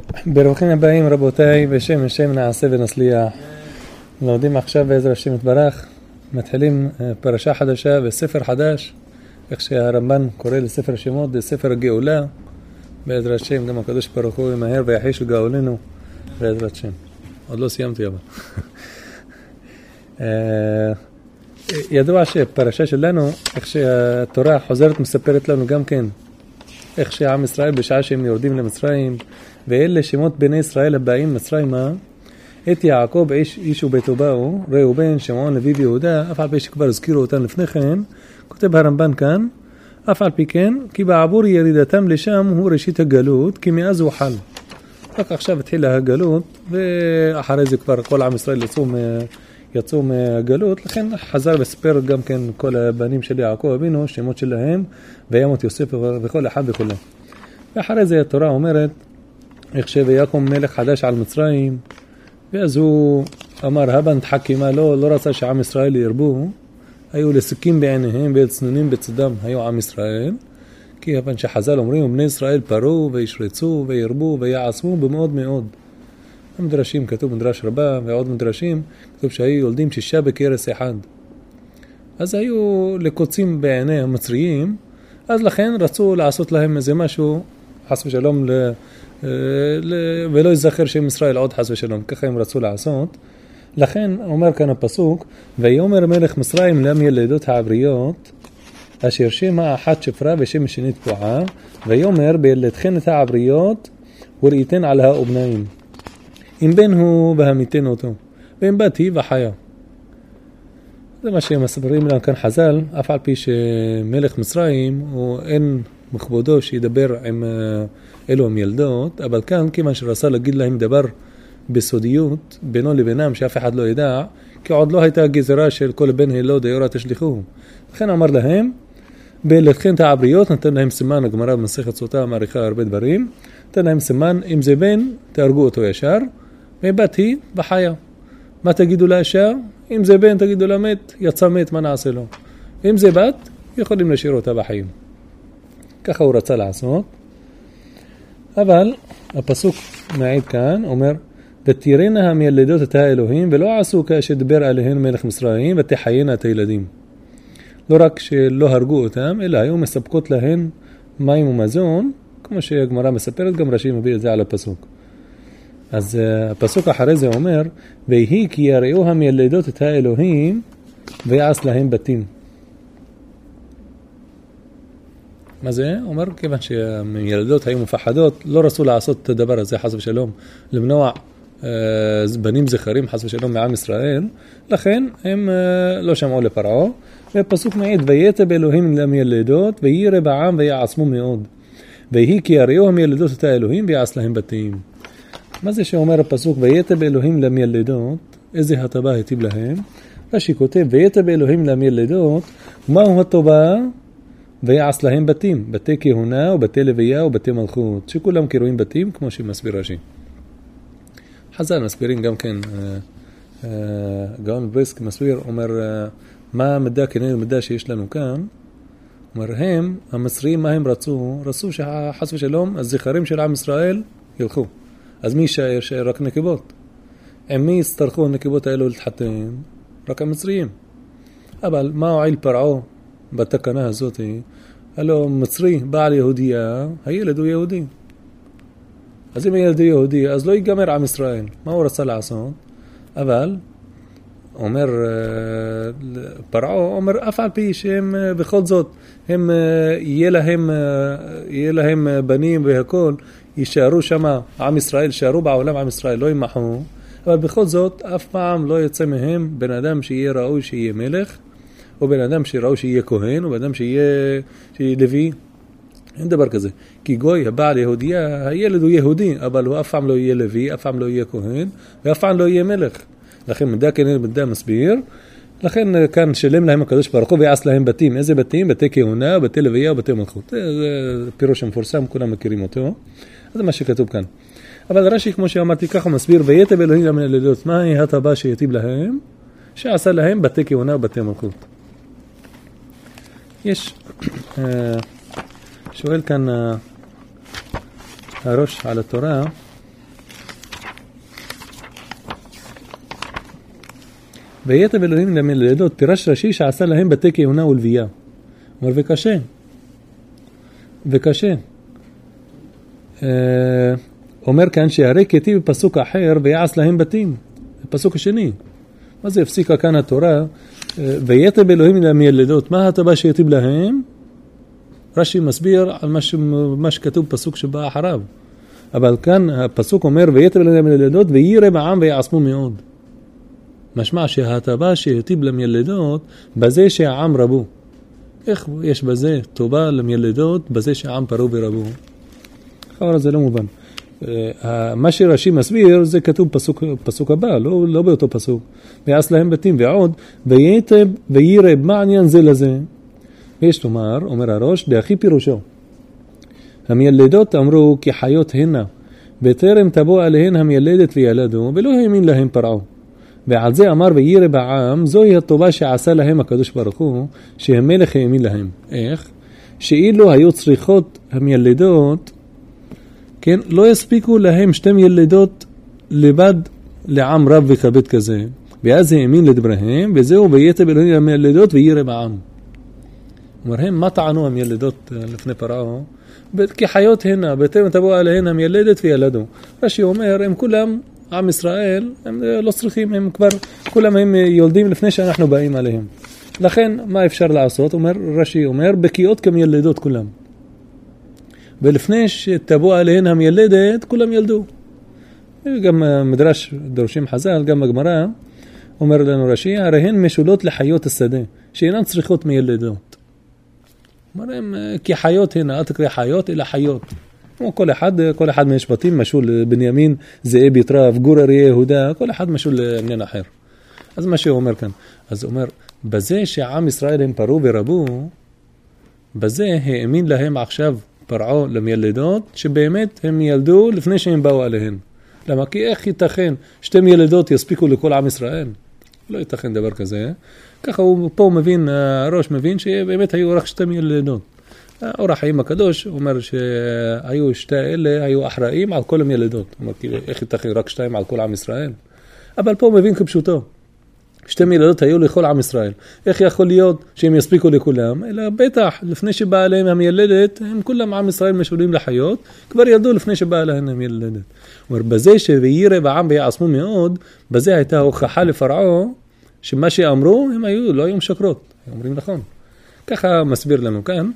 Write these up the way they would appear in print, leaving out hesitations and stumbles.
ברוכים הבאים רבותיי, בשם השם נעשה ונצליח. לומדים עכשיו בעזרת השם יתברך, מתחילים פרשה חדשה וספר חדש, איך שהרמב"ן קורא לספר השמות, זה ספר הגאולה. בעזרת השם גם הקדוש ברוך הוא ימהר ויחיש לגאולנו בעזרת השם. עוד לא סיימתי אבל. ידוע שפרשה שלנו, איך שהתורה חוזרת מספרת לנו גם כן, איך שעם ישראל בשעה שהם יורדים למצרים, ואלה שמות בני ישראל הבאים מצרימה, את יעקב איש וביתו באו, ראובן, שמעון, לוי ויהודה, אף על פי שכבר הזכירו אותם לפני כן, כותב הרמב"ן כאן, אף על פי כן, כי בעבור ירידתם לשם הוא ראשית הגלות, כי מאז הוא חל. רק עכשיו התחילה הגלות, ואחרי זה כבר כל עם ישראל יצאו מהגלות, לכן חזר וספר גם כן כל הבנים של יעקב אבינו, שמות שלהם, וימות יוסף וכל אחד וכולם. ואחרי זה התורה אומרת, איך שיקום מלך חדש על מצרים, ואז הוא אמר, הבא נתחכמה, לא רצה שעם ישראל ירבו, היו לסכים בעיניהם וצנונים בצדם, היו עם ישראל, כי הבן שחז"ל אומרים, בני ישראל פרו וישרצו וירבו ויעצמו במאוד מאוד. המדרשים, כתוב מדרש רבה ועוד מדרשים, כתוב שהיו יולדים 6 בקרס אחד. אז היו לקוצים בעיני המצריים, אז לכן רצו לעשות להם איזה משהו, חס ושלום, ולא יזכר שם ישראל עוד חס ושלום, ככה הם רצו לעשות. לכן אומר כאן הפסוק, ויאמר מלך מצרים למילדות העבריות, אשר שם האחת שפרה ושם השנית פועה, ויאמר בילדכן את העבריות, וראיתן על האבנאים. אם בן הוא והמיתן אותו, ואם בת היא וחיה. זה מה שהם מסברים לנו כאן חז"ל, אף על פי שמלך מצרים הוא אין מכבודו שידבר עם אלו המילדות, אבל כאן כיוון שרצה להגיד להם דבר בסודיות בינו לבינם שאף אחד לא ידע, כי עוד לא הייתה גזרה של כל בן הלו דיורה תשליחו. לכן אמר להם, בלתכן את העבריות נתן להם סימן, הגמרא במסכת סוטה מעריכה הרבה דברים, נתן להם סימן, אם זה בן תהרגו אותו ישר, ובת היא וחיה. מה תגידו לה ישר? אם זה בן תגידו לה מת, יצא מת, מה נעשה לו? אם זה בת, יכולים להשאיר אותה בחיים. ככה הוא רצה לעשות. אבל הפסוק מעיד כאן, אומר, ותראינה המילדות את האלוהים, ולא עשו כשדבר עליהן מלך מצרים, ותחיינה את הילדים. לא רק שלא הרגו אותם, אלא היו מספקות להן מים ומזון, כמו שהגמרא מספרת, גם רש"י מביא את זה על הפסוק. אז הפסוק אחרי זה אומר, ויהי כי יראו המילדות את האלוהים, ויעש להם בתים. מה זה? אומר, כיוון שהמילדות היו מפחדות, לא רצו לעשות את הדבר הזה, חס ושלום, למנוע בנים זכרים, חס ושלום, מעם ישראל, לכן הם לא שמעו לפרעה, והפסוק מעיד, ויתר באלוהים למילדות, וירא בעם ויעצמו מאוד. ויהי כי יראו המילדות את האלוהים, ויעש להם בתים. מה זה שאומר הפסוק, ויתר באלוהים למילדות, איזה הטבה היטיב להם? רש"י כותב, ויתר באלוהים למילדות, מהו הטובה? ויעש להם בתים, בתי כהונה ובתי לוויה ובתי מלכות, שכולם קרויים בתים, כמו שמסביר רש"י. חז"ל מסבירים גם כן, גאון בריסק מסביר, אומר, מה המדע כנראה מדע שיש לנו כאן? אומר, הם, המצרים, מה הם רצו? רצו שחס ושלום, הזכרים של עם ישראל ילכו. אז מי יישאר? יישאר רק נקבות. עם מי יצטרכו הנקבות האלו להתחתן? רק המצריים. אבל מה הועיל פרעה בתקנה הזאת? הלא מצרי, בעל יהודייה, הילד הוא יהודי. אז אם הילד הוא יהודי, אז לא ייגמר עם ישראל. מה הוא רצה לעשות? אבל, אומר פרעה, אומר אף על פי שהם בכל זאת, הם יהיה להם בנים והכל, יישארו שם עם ישראל, יישארו בעולם עם ישראל, לא ימחו, אבל בכל זאת אף פעם לא יצא מהם בן אדם שיהיה ראוי שיהיה מלך, או בן אדם שראוי שיהיה כהן, או בן אדם שיהיה לוי. אין דבר כזה. כי גוי, הבעל יהודייה, הילד הוא יהודי, אבל הוא אף פעם לא יהיה לוי, אף פעם לא יהיה כהן, ואף פעם לא יהיה מלך. לכן מדע כנראה מדע מסביר, לכן כאן שלם להם הקדוש ברוך הוא ויעש להם בתים. איזה בתים? בתי כהונה, בתי לוויה ובתי מלכות. זה פירוש המפורסם, כולם מכירים אותו. זה מה שכתוב כאן. אבל רש"י, כמו שאמרתי, ככה מסביר, ויתר באלוהים למילדות, מהי הטבה שיטיב להם? שעשה להם בתי כהונה ובתי מלכות. יש, שואל כאן הראש על התורה, וייטב אלוהים למילדות, תירש רש"י שעשה להם בתי כהונה ולוויה. אומר וקשה. אומר כאן שהרי כתיב בפסוק אחר ויעש להם בתים. בפסוק השני. מה זה הפסיקה כאן התורה? וייטב אלוהים למילדות. מה הטבה שיטיב להם? רש"י מסביר על מה שכתוב בפסוק שבא אחריו. אבל כאן הפסוק אומר וייטב אלוהים למילדות ויירא בעם ויעצמו מאוד. משמע שההטבה שיטיב למילדות בזה שהעם רבו. איך יש בזה טובה למילדות בזה שהעם פרו ורבו? אחר זה לא מובן. מה שרש"י מסביר זה כתוב פסוק הבא, לא באותו פסוק. ויעש להם בתים ועוד וייטב ויירא מה עניין זה לזה. ויש לומר, אומר הראש, דאחי פירושו. המילדות אמרו כי חיות הנה, בטרם תבוא עליהן המילדת וילדו, ולא האמין להם פרעו. ועל זה אמר ויירא בעם, זוהי הטובה שעשה להם הקדוש ברוך הוא, שהמלך האמין להם. איך? שאילו היו צריכות המילדות, כן, לא יספיקו להם 2 ילדות לבד לעם רב וכבד כזה. ואז האמין לדבריהם, וזהו וייטב אלוהים המילדות ויירא בעם. אומרים, מה טענו המילדות לפני פרעו? כי חיות הנה, בטרם תבוא עליהן המילדת וילדו. רש"י אומר, הם כולם, עם ישראל, הם לא צריכים, הם כבר, כולם הם יולדים לפני שאנחנו באים עליהם. לכן, מה אפשר לעשות? רש"י אומר, בקיאות כמילדות כולם. ולפני שתבוא עליהן המילדת, כולם ילדו. גם מדרש דורשים חז"ל, גם הגמרא, אומר לנו רש"י, הרי הן משולות לחיות השדה, שאינן צריכות מילדות. אומרים, כי חיות הנה, אל תקרא חיות, אלא חיות. כמו כל אחד מהשבטים משול בנימין, זאב יטרף, גור אריה יהודה, כל אחד משול לעניין אחר. אז מה שהוא אומר כאן, אז הוא אומר, בזה שעם ישראל הם פרו ורבו, בזה האמין להם עכשיו פרעו למילדות, שבאמת הם ילדו לפני שהם באו עליהן. למה? כי איך ייתכן 2 ילדות יספיקו לכל עם ישראל? לא ייתכן דבר כזה. ככה הוא פה מבין, הראש מבין שבאמת היו רק 2 ילדות. אור החיים הקדוש אומר שהיו 2 אלה, היו אחראים על כל המילדות. אומר, איך ייתכן רק 2 על כל עם ישראל? אבל פה הוא מבין כפשוטו. 2 ילדות היו לכל עם ישראל. איך יכול להיות שהם יספיקו לכולם? אלא בטח, לפני שבאה עליהם המילדת, הם כולם עם ישראל משולים לחיות, כבר ילדו לפני שבאה עליהם המילדת. אומר, בזה שוויירא בעם ויעצמו מאוד, בזה הייתה הוכחה לפרעו, שמה שאמרו, הם לא היו משקרות. הם אומרים נכון. ככה מסביר לנו כאן,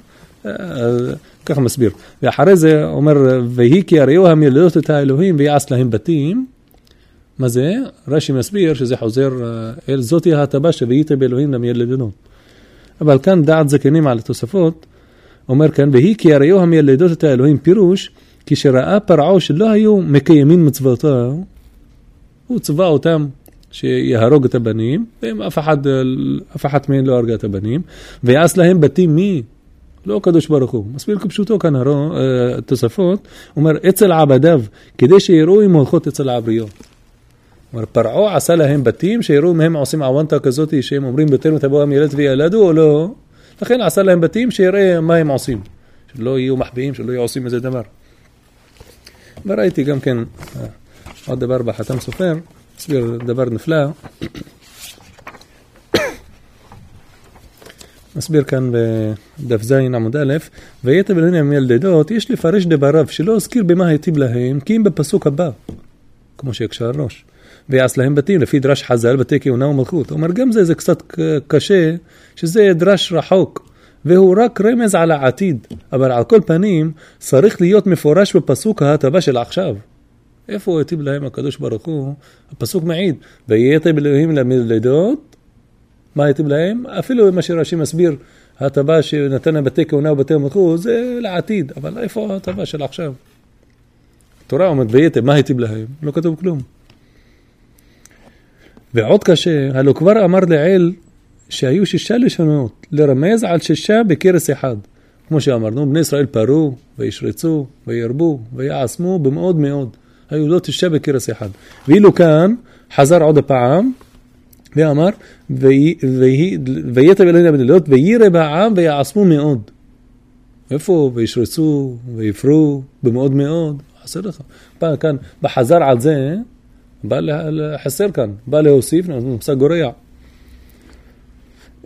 ככה מסביר. ואחרי זה אומר, והיא כי הראו המילדות את האלוהים ויעש להם בתים, מה זה? רש"י מסביר שזה חוזר אל זאתי ההטבה שווייטב אלוהים למילדות. אבל כאן דעת זקנים על התוספות, אומר כאן, והיא כי הראו המילדות את האלוהים פירוש, כשראה פרעו שלא היו מקיימים מצוותו, הוא צבא אותם שיהרוג את הבנים, ואף אחת מהן לא הרגה את הבנים, ויעש להם בתים מי? לא הקדוש ברוך הוא. מסביר כפשוטו כאן התוספות, אומר אצל עבדיו, כדי שיראו אם הולכות אצל העבריות. אומר, פרעו עשה להם בתים, שיראו אם הם עושים עוונטה כזאת, שהם אומרים בטרם תבוא המילדת וילדו או לא, לכן עשה להם בתים שיראה מה הם עושים, שלא יהיו מחביאים, שלא יהיו עושים איזה דבר. וראיתי גם כן עוד דבר בחתם סופר, מסביר דבר נפלא, מסביר כאן בדף זין עמוד א', וייטב אלוהים המילדות, יש לפרש דבריו שלא הזכיר במה היטיב להם, כי אם בפסוק הבא, כמו שהקשר ראש. ויעש להם בתים לפי דרש חז"ל, בתי כהונה ומלכות. אומר, גם זה קצת קשה, שזה דרש רחוק, והוא רק רמז על העתיד, אבל על כל פנים, צריך להיות מפורש בפסוק ההטבה של עכשיו. איפה הוא היטיב להם הקדוש ברוך הוא? הפסוק מעיד, וייטב אלוהים למילדות, מה היטיב להם? אפילו מה שרש"י מסביר, ההטבה שנתן בתי כהונה ובתי מלכות, זה לעתיד, אבל איפה ההטבה של עכשיו? התורה אומרת, וייטב, מה היטיב להם? לא כתוב כלום. ועוד קשה, הלא כבר אמר לעיל שהיו 6 לשונות, לרמז על 6 בקרס אחד. כמו שאמרנו, בני ישראל פרו, וישרצו, וירבו, ויעצמו במאוד מאוד. היו לא 9 בקרס אחד. ואילו כאן, חזר עוד הפעם, ואמר, וייטב אלוהים המילדות, ויירא בעם ויעצמו מאוד. איפה? וישרצו, ויפרו, במאוד מאוד. חסר לך. כאן, בחזר על זה, בא לחסר כאן, בא להוסיף, נמצא גורע.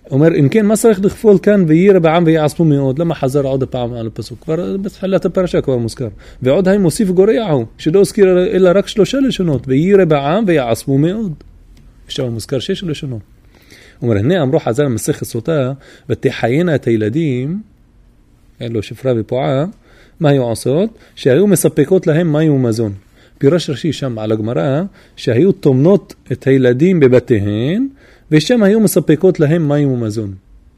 אומר, אם כן, מה צריך לכפול כאן וירא בעם ויעצמו מאוד? למה חזר עוד פעם על הפסוק? כבר בתחילת הפרשה כבר מוזכר. ועוד הם מוסיף גורע, שלא הזכיר אלא רק 3 לשונות, וירא בעם ויעצמו מאוד. שם מוזכר 6 לשונות. אומר, הנה אמרו חז"ל מסכת סוטה, ותחיינה את הילדים, אין לו שפרה ופועה, מה היו עושות? שהיו מספקות להם מים ומזון. פירש רש"י שם על הגמרא, שהיו תומנות את הילדים בבתיהן, ושם היו מספקות להם מים ומזון.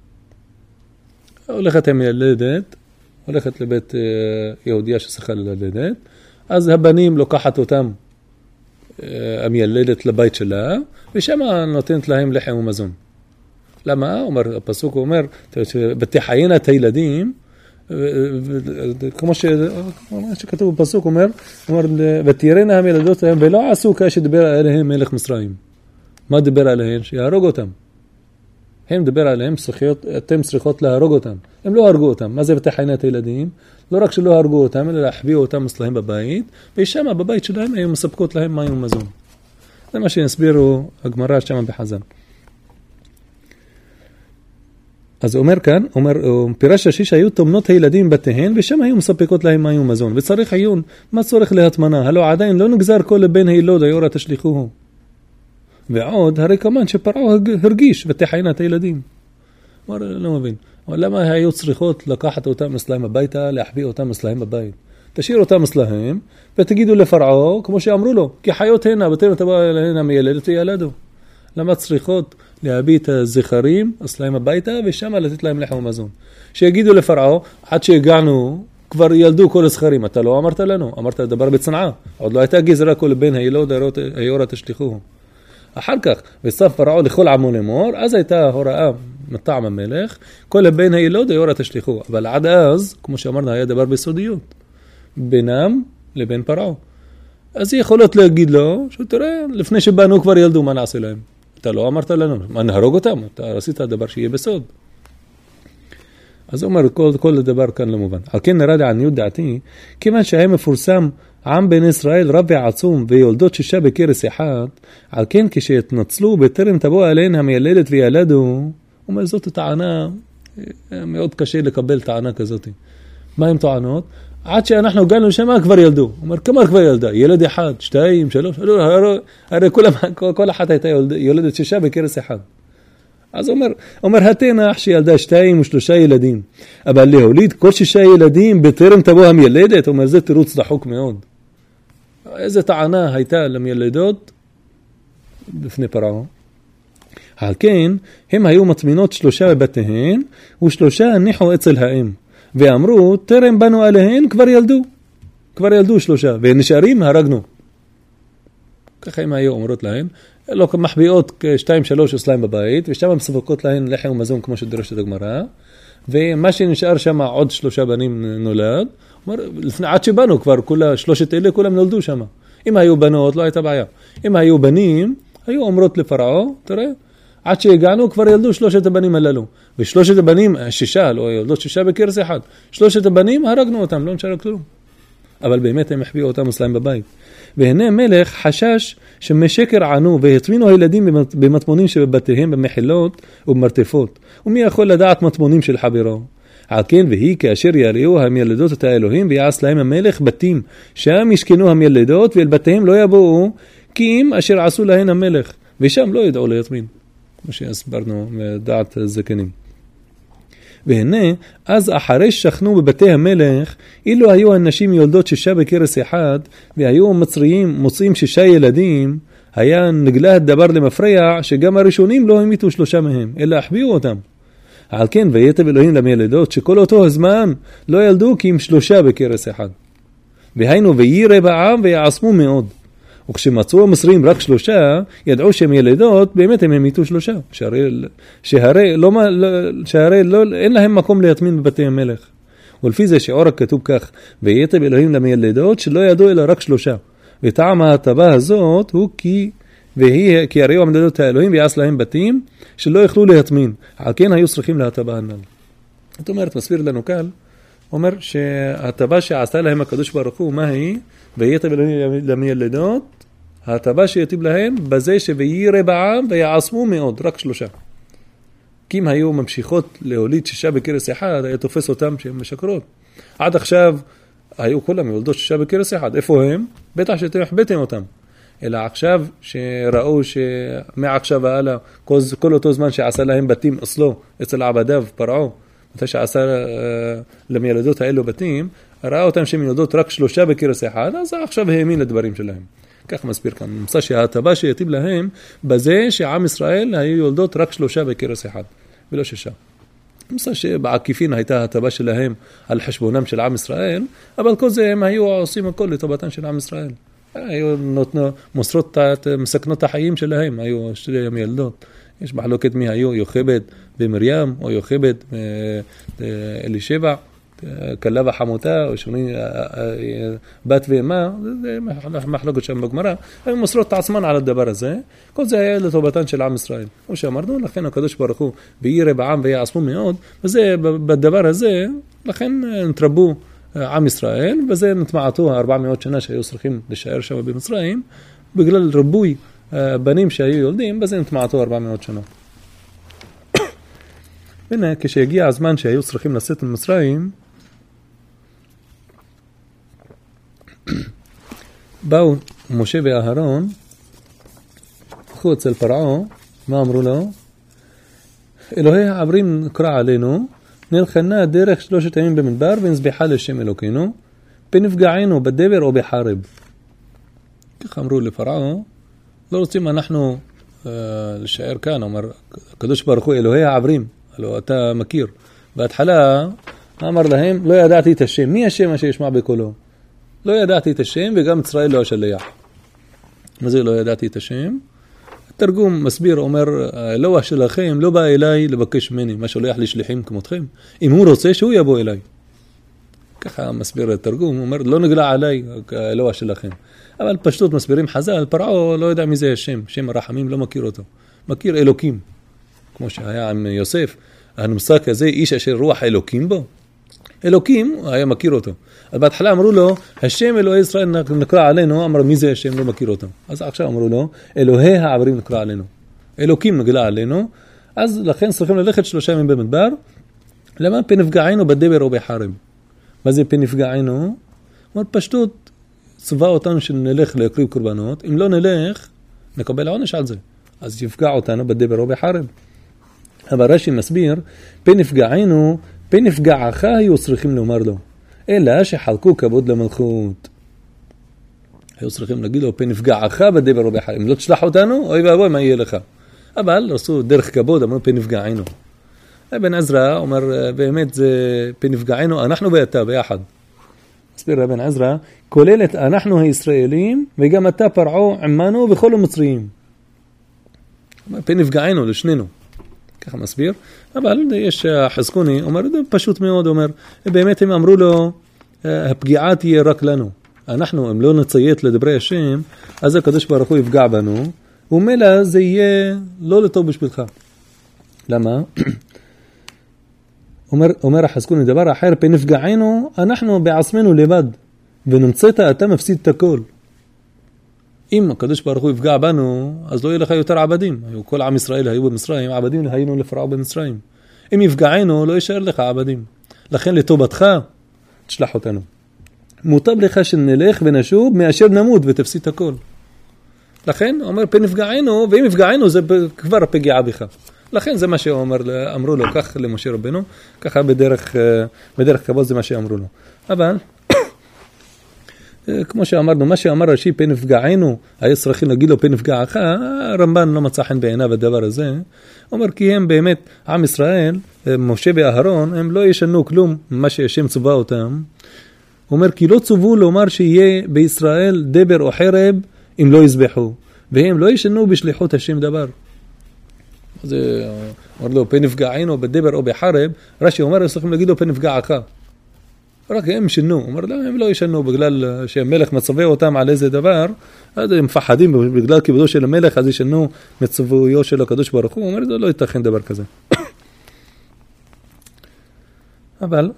הולכת המילדת, הולכת לבית יהודיה ששכה ללדת, אז הבנים לוקחת אותם המילדת לבית שלה, ושם נותנת להם לחם ומזון. למה? אומר, הפסוק אומר, ותחיינה את הילדים, כמו שכתוב בפסוק אומר, ותראינה המילדות להם, ולא עשו כשדבר עליהם מלך מצרים. מה דיבר עליהם? שיהרוג אותם. הם דיבר עליהם, אתם צריכות להרוג אותם. הם לא הרגו אותם. מה זה ותחיינה את הילדים? לא רק שלא הרגו אותם, אלא להחביאו אותם אצלהם בבית, ושם בבית שלהם היו מספקות להם מים ומזון. זה מה שהסבירו הגמרא שם בחז"ל. אז אומר כאן, פירש רש"י שהיו תומנות הילדים בתיהן, ושם היו מספקות להם מים ומזון. וצריך עיון, מה צורך להטמנה? הלא עדיין לא נגזר כל בן הילוד היורה תשליחוהו. ועוד, הרי כמובן שפרעה הרגיש ותחיינה את הילדים. אמר, לא מבין. אבל למה היו צריכות לקחת אותם אצלהם הביתה, להחביא אותם אצלהם בבית? תשאיר אותם אצלהם, ותגידו לפרעה, כמו שאמרו לו, כי חיות הנה, בתינו תבוא אליהן המילדת וילדו. למה צריכות להביא את הזכרים אצלהם הביתה, ושם לתת להם לחם ומזון? שיגידו לפרעה, עד שהגענו, כבר ילדו כל הזכרים. אתה לא אמרת לנו, אמרת דבר בצנעה. עוד לא הייתה גזרה כל בן הילוד היורה תשליחוהו. אחר כך, וסף פרעה לכל עמו לאמור, אז הייתה הוראה מטעם המלך, כל הבן הילוד היורה תשליחו. אבל עד אז, כמו שאמרנו, היה דבר בסודיות. בינם לבין פרעה. אז יכולות להגיד לו, שתראה, לפני שבאנו כבר ילדו, מה נעשה להם? אתה לא אמרת לנו, מה נהרוג אותם? אתה עשית דבר שיהיה בסוד. אז אומר, כל דבר כאן לא מובן. על כן נראה לעניות דעתי, כיוון שהיה מפורסם עם בן ישראל רב ועצום ויולדות 6 בכרס אחד, על כן כשהתנצלו בטרם תבוא עליהן המילדת וילדו, אומר זאת טענה, מאוד קשה לקבל טענה כזאת. מה הם טוענות? עד שאנחנו הגענו שם כבר ילדו. אומר, כמה כבר ילדה? ילד 1, 2, 3, הרי כל אחת הייתה יולדת 6 בכרס אחד. אז אומר התנ"ך שילדה 2 ו3 ילדים, אבל להוליד כל 6 ילדים בטרם תבוא המילדת, אומר זה תירוץ דחוק מאוד. איזה טענה הייתה למילדות לפני פרעה? על כן הם היו מטמינות 3 בבתיהן ו3 הניחו אצל האם, ואמרו טרם בנו עליהן כבר ילדו 3 ונשארים הרגנו. ככה הם היו אומרות להם, לא מחביאות 2-3 אצלהם בבית, ושם מספקות להן לחם ומזון כמו שדרשת הגמרא, ומה שנשאר שם עוד 3 בנים נולד, לפני עד שבאנו כבר, 3 אלה כולם נולדו שם. אם היו בנות לא הייתה בעיה. אם היו בנים, היו אומרות לפרעה, תראה, עד שהגענו כבר ילדו 3 הבנים הללו. ו3 הבנים, 6, לא ילדות 6 בכרס אחד. 3 הבנים הרגנו אותם, לא נשאר כלום. אבל באמת הם החביאו אותם אצלהם בבית. והנה מלך חשש שמשקר ענו והטמינו הילדים במטמונים שבבתיהם במחילות ובמרתפות. ומי יכול לדעת מטמונים של חברו? על כן והיא כאשר יראו המילדות את האלוהים ויעש להם המלך בתים שם ישכנו המילדות ואל בתיהם לא יבואו כי אם אשר עשו להן המלך ושם לא ידעו להטמין. כמו שהסברנו מדעת הזקנים. והנה, אז אחרי ששכנו בבתי המלך, אילו היו הנשים יולדות 6 בכרס אחד, והיו מוצאים 6 ילדים, היה נגלה הדבר למפרע, שגם הראשונים לא המיתו 3 מהם, אלא החביאו אותם. על כן, ויתב אלוהים למילדות, שכל אותו הזמן לא ילדו כי אם 3 בכרס אחד. והיינו, וירא בעם ויעצמו מאוד. וכשמצאו המצרים רק 3, ידעו שהם ילדות, באמת הם המיתו 3. שהרי אין להם מקום להטמין בבתי המלך. ולפי זה שעורק כתוב כך, ויתב אלוהים למילדות שלא ידעו אלא רק 3. וטעם ההטבה הזאת הוא כי הראו המילדות האלוהים ויעש להם בתים שלא יכלו להטמין. על כן היו צריכים להטבה הנ"ל. זאת אומרת, מסביר לנו כאן, אומר שההטבה שעשתה להם הקדוש ברוך הוא, מה היא? ויתב אלוהים למילדות, ההטבה שיטיב להם בזה שווירא בעם ויעצמו מאוד, רק 3. כי אם היו ממשיכות להוליד 6 בקרס אחד, היה תופס אותם שהן משקרות. עד עכשיו היו כולם יולדות 6 בקרס אחד. איפה הם? בטח שאתם החבאתם אותם. אלא עכשיו שראו שמעכשיו והלאה, כל אותו זמן שעשה להם בתים אצל עבדיו פרעו, מתי שעשה למילדות האלו בתים, ראה אותם שהם יולדות רק 3 בקרס אחד, אז עכשיו האמין לדברים שלהם. כך מסביר כאן. נמצא שההטבה שיתיב להם בזה שעם ישראל היו יולדות רק 3 בקרס אחד, ולא 6. נמצא שבעקיפין הייתה הטבה שלהם על חשבונם של עם ישראל, אבל כל זה הם היו עושים הכל לטובתן של עם ישראל. היו מוסרות, מסכנות החיים שלהם, היו 2 ילדות. יש מחלוקת מי היו, יוכבד ומרים, או יוכבד אלישבע, כלה וחמותה, או שני בת ואמה, זה מחלוקת שם בגמרא. היו מוסרות את עצמן על הדבר הזה. כל זה היה לטובתן של עם ישראל. כמו שאמרנו, לכן הקדוש ברוך הוא וירא בעם ויעצמו מאוד, וזה בדבר הזה, לכן נתרבו עם ישראל, וזה נטמעתו 400 שנה שהיו צריכים להישאר שם במצרים, בגלל רבוי בנים שהיו יולדים, בזה נטמעתו 400 שנה. הנה, כשהגיע הזמן שהיו צריכים לצאת ממצרים, באו משה ואהרון, הלכו אצל פרעה, מה אמרו לו? אלוהי העברים קרא עלינו, נלחנה דרך 3 ימים במדבר ונזבחה לשם אלוקינו, בנפגענו בדבר או בחרב. כך אמרו לפרעה, לא רוצים אנחנו לשאר כאן, אומר הקדוש ברוך הוא אלוהי העברים, הלוא אתה מכיר. בהתחלה אמר להם, לא ידעתי את השם. מי השם אשר ישמע בקולו? לא ידעתי את השם וגם ישראל לא אשלח. מה זה לא ידעתי את השם? התרגום מסביר, אומר, אלוה שלכם לא בא אליי לבקש ממני, מה שולח לי שליחים כמותכם. אם הוא רוצה שהוא יבוא אליי. ככה מסביר התרגום, הוא אומר, לא נגלה עליי אלוה שלכם. אבל פשטות מסבירים חז"ל, פרעה לא יודע מי זה השם, שם הרחמים לא מכיר אותו. מכיר אלוקים. כמו שהיה עם יוסף, המושג הזה, איש אשר רוח אלוקים בו. אלוקים, הוא היה מכיר אותו. אז בהתחלה אמרו לו, השם אלוהי ישראל נקרא עלינו, אמר מי זה השם, לא מכיר אותו. אז עכשיו אמרו לו, אלוהי העברים נקרא עלינו. אלוקים נגלה עלינו, אז לכן צריכים ללכת 3 ימים במדבר, למה פנפגענו בדבר או בחרב. מה זה פנפגענו? אומר פשטות, צבא אותנו שנלך להקריב קורבנות, אם לא נלך, נקבל עונש על זה. אז יפגע אותנו בדבר או בחרב. אבל רש"י מסביר, פנפגענו, פנפגעך היו צריכים לומר לו, אלא שחלקו כבוד למלכות. היו צריכים להגיד לו, פנפגעך בדבר או בחרב. אם לא תשלח אותנו, אוי ואבוי, מה יהיה לך? אבל עשו דרך כבוד, אמרו פנפגענו. אבן עזרא אומר, באמת זה פנפגענו, אנחנו ואתה ביחד. מסביר אבן עזרא, כוללת אנחנו הישראלים, וגם אתה פרעו עמנו וכל המצריים. פנפגענו לשנינו. ככה מסביר. אבל יש חזקוני, אומר, זה פשוט מאוד, אומר, באמת הם אמרו לו, הפגיעה תהיה רק לנו. אנחנו, אם לא נציית לדברי השם, אז הקדוש ברוך הוא יפגע בנו, ומילא זה יהיה לא לטוב בשבילך. למה? אומר החזקוני דבר אחר, פנפגענו, אנחנו בעצמנו לבד, ונמצאת אתה מפסיד את הכל. אם הקדוש ברוך הוא יפגע בנו, אז לא יהיה לך יותר עבדים. כל עם ישראל היו במצרים, עבדים היינו לפרעה במצרים. אם יפגענו, לא יישאר לך עבדים. לכן לטובתך, תשלח אותנו. מוטב לך שנלך ונשוב, מאשר נמות ותפסיד את הכל. לכן, אומר פנפגענו, ואם יפגענו, זה כבר הפגיעה בך. לכן זה מה שאמרו לו, כך למשה רבנו, ככה בדרך כבוד זה מה שאמרו לו. אבל, כמו שאמרנו, מה שאמר רש"י פנפגענו, היה צריכים להגיד לו פנפגעך, הרמב"ן לא מצא חן בעיניו הדבר הזה, אומר כי הם באמת, עם ישראל, משה ואהרון, הם לא ישנו כלום מה שהשם צווה אותם, אומר כי לא צוו לומר שיהיה בישראל דבר או חרב אם לא יזבחו, והם לא ישנו בשליחות השם דבר. אז אומר לו פנפגענו בדבר או בחרב, רש"י אומר צריכים להגיד לו פנפגעך. רק הם שנו, אומר לא, הם לא ישנו בגלל שהמלך מצווה אותם על איזה דבר, אז הם מפחדים בגלל כיבודו של המלך, אז ישנו מצוואו של הקדוש ברוך הוא, אומר לא ייתכן דבר כזה. אבל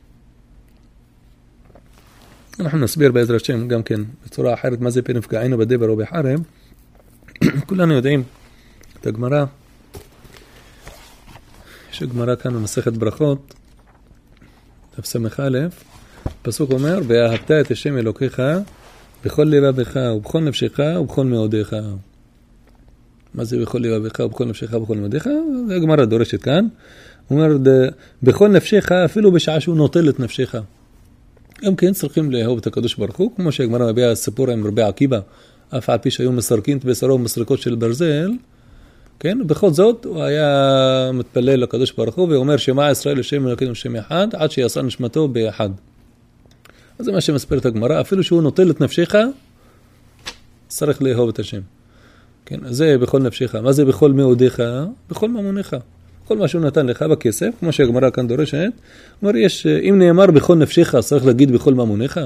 אנחנו נסביר בעזרת השם גם כן בצורה אחרת מה זה פנפגענו בדבר או בחרב. כולנו יודעים את הגמרא יש גמרא כאן במסכת ברכות, דף ס"א, פסוק אומר, ואהבת את השם אלוקיך בכל לבבך ובכל נפשך ובכל מאודיך. מה זה בכל לבבך ובכל נפשך ובכל מאודיך? זה הגמרא דורשת כאן. הוא אומר, בכל נפשך, אפילו בשעה שהוא נוטל את נפשך. גם כן צריכים לאהוב את הקדוש ברוך הוא, כמו שהגמרא מביאה סיפור עם רבי עקיבא, אף על פי שהיו מסרקין את בשרו מסריקות של ברזל, כן? בכל זאת הוא היה מתפלל לקדוש ברוך הוא ואומר שמע ישראל לשם אלוקינו שם אחד עד שיעשה נשמתו באחד. אז זה מה שמספר את הגמרא, אפילו שהוא נוטל את נפשך, צריך לאהוב את השם. כן? זה בכל נפשך. מה זה בכל מאודיך? בכל ממונך. כל מה שהוא נתן לך בכסף, כמו שהגמרא כאן דורשת, אומר, אם נאמר בכל נפשך, צריך להגיד בכל ממונך.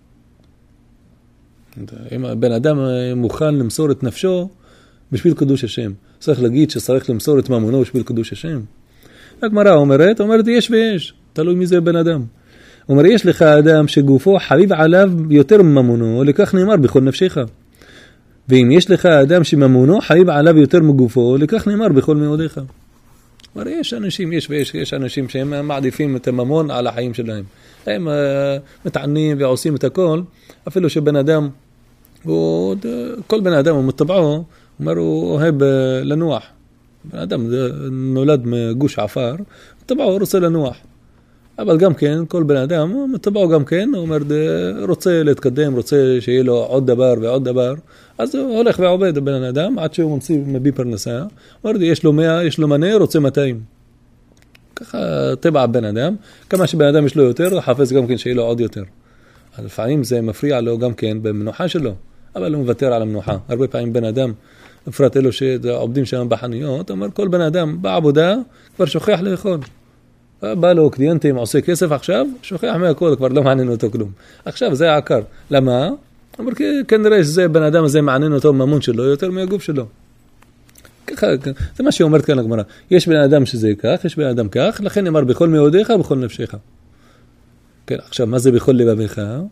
אם הבן אדם מוכן למסור את נפשו בשביל קדוש השם, צריך להגיד שצריך למסור את ממונו בשביל קדוש השם. הגמרא אומרת יש ויש, תלוי מי זה בן אדם. אומר, יש לך אדם שגופו חביב עליו יותר ממונו, לכך נאמר בכל נפשך. ואם יש לך אדם שממונו חביב עליו יותר מגופו, לכך נאמר בכל מאודיך. אומר, יש אנשים שהם מעדיפים את הממון על החיים שלהם. הם מתענים ועושים את הכל, אפילו שבן אדם, כל בן אדם הוא מטבעו, אומר, הוא אוהב לנוח. בן אדם נולד מגוש עפר, מטבעו הוא רוצה לנוח. אבל גם כן, כל בן אדם, הוא מטבעו גם כן, הוא אומר, רוצה להתקדם, רוצה שיהיה לו עוד דבר ועוד דבר, אז הוא הולך ועובד בן אדם, עד שהוא מביא פרנסה, אומר, יש לו 100, יש לו מנה, רוצה 200. ככה טבע בן אדם, כמה שבן אדם יש לו יותר, הוא חפש גם כן שיהיה לו עוד יותר. אז לפעמים זה מפריע לו גם כן במנוחה שלו, אבל הוא מוותר על המנוחה. הרבה פעמים בן אדם, בפרט אלו שעובדים שם בחנויות, אומר, כל בן אדם בעבודה כבר שוכח לאכול. בא לו קליינטים, עושה כסף עכשיו, שוכח מהכל, כבר לא מעניין אותו כלום. עכשיו זה העקר. למה? אומר, כנראה שזה בן אדם הזה מעניין אותו ממון שלו יותר מהגוף שלו. ככה, זה מה שאומרת כאן הגמרא. יש בן אדם שזה כך, יש בן אדם כך, לכן אמר בכל מאודיך ובכל נפשך. כן, עכשיו, מה זה בכל לבביך? כמו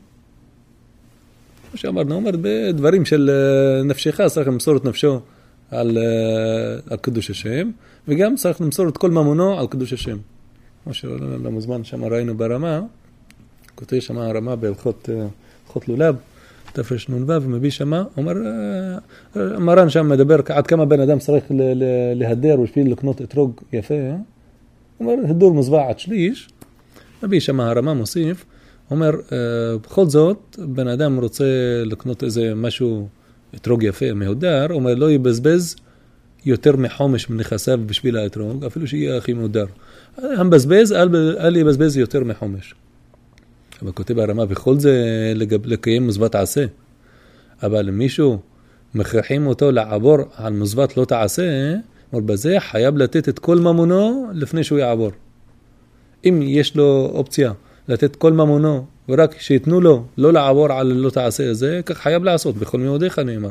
שאמרנו, אומר, בדברים של נפשך, צריך למסור את נפשו על קדוש השם, וגם צריך למסור את כל ממונו על קדוש השם. כמו שלא מזמן שם ראינו ברמה, כותב שם הרמה בהלכות לולב, תפרש נ"ו, ומביא שם, אומר, מרן שם מדבר עד כמה בן אדם צריך להדר בשביל לקנות אתרוג יפה, אומר, הדור מזבע עד שליש, מביא שם הרמה מוסיף, אומר, בכל זאת, בן אדם רוצה לקנות איזה משהו, אתרוג יפה, מהודר, אומר, לא יבזבז יותר מחומש מנכסיו בשביל האתרוג, אפילו שיהיה הכי מהודר. המבזבז, אל יבזבז יותר מחומש. אבל כותב הרמה, בכל זה לקיים מזוות עשה. אבל מישהו מכרחים אותו לעבור על מזוות לא תעשה, אומר בזה חייב לתת את כל ממונו לפני שהוא יעבור. אם יש לו אופציה לתת כל ממונו, ורק שיתנו לו לא לעבור על לא תעשה זה, כך חייב לעשות, בכל מאודיך נאמר.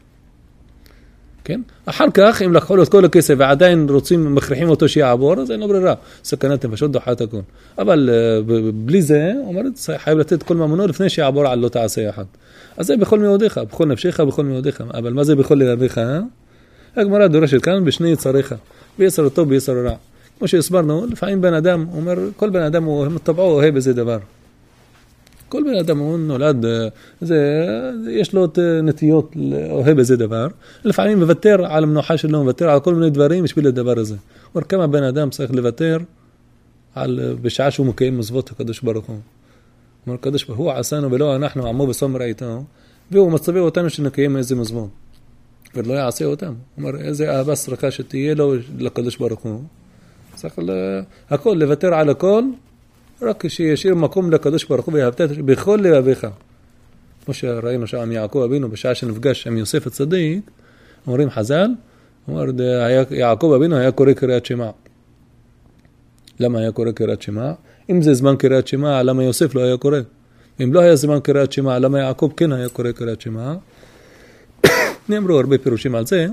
כן? אחר כך, אם לקחו לו את כל הכסף ועדיין רוצים, מכריחים אותו שיעבור, אז אין לו ברירה. סכנת נפשות דוחת הכל. אבל בלי זה, אומרת, חייב לתת כל ממונו לפני שיעבור על לא תעשה אחד. אז זה בכל מאודיך, בכל נפשך, בכל מאודיך. אבל מה זה בכל לבביך? הגמרא דורשת כאן בשני יצריך, ביצר הטוב וביצר הרע. כמו שהסברנו, לפעמים בן אדם, אומר, כל בן אדם הוא טבעו אוהב איזה דבר. כל בן אדם הוא נולד, יש לו נטיות אוהב איזה דבר, לפעמים מוותר על המנוחה שלו, מוותר על כל מיני דברים בשביל הדבר הזה. אומר, כמה בן אדם צריך לוותר בשעה שהוא מקיים מזוות הקדוש ברוך הוא. אומר, הקדוש ברוך הוא עשנו ולא אנחנו עמו בסומר איתו, והוא מצווה אותנו שנקיים איזה מזוות. ולא יעשה אותם. אומר, איזה אהבה שרכה שתהיה לו לקדוש ברוך הוא. צריך הכל, לוותר על הכל, רק שישאיר מקום לקדוש ברוך הוא ואהבת בכל לבביך. כמו שראינו שם יעקב אבינו בשעה שנפגש עם יוסף הצדיק, אומרים חז"ל, יעקב אבינו היה קורא קריאת שמע. למה היה קורא קריאת שמע? אם זה זמן קריאת שמע, למה יוסף לא היה קורא? אם לא היה זמן קריאת שמע, למה יעקב כן היה קורא קריאת שמע? נאמרו הרבה פירושים על זה,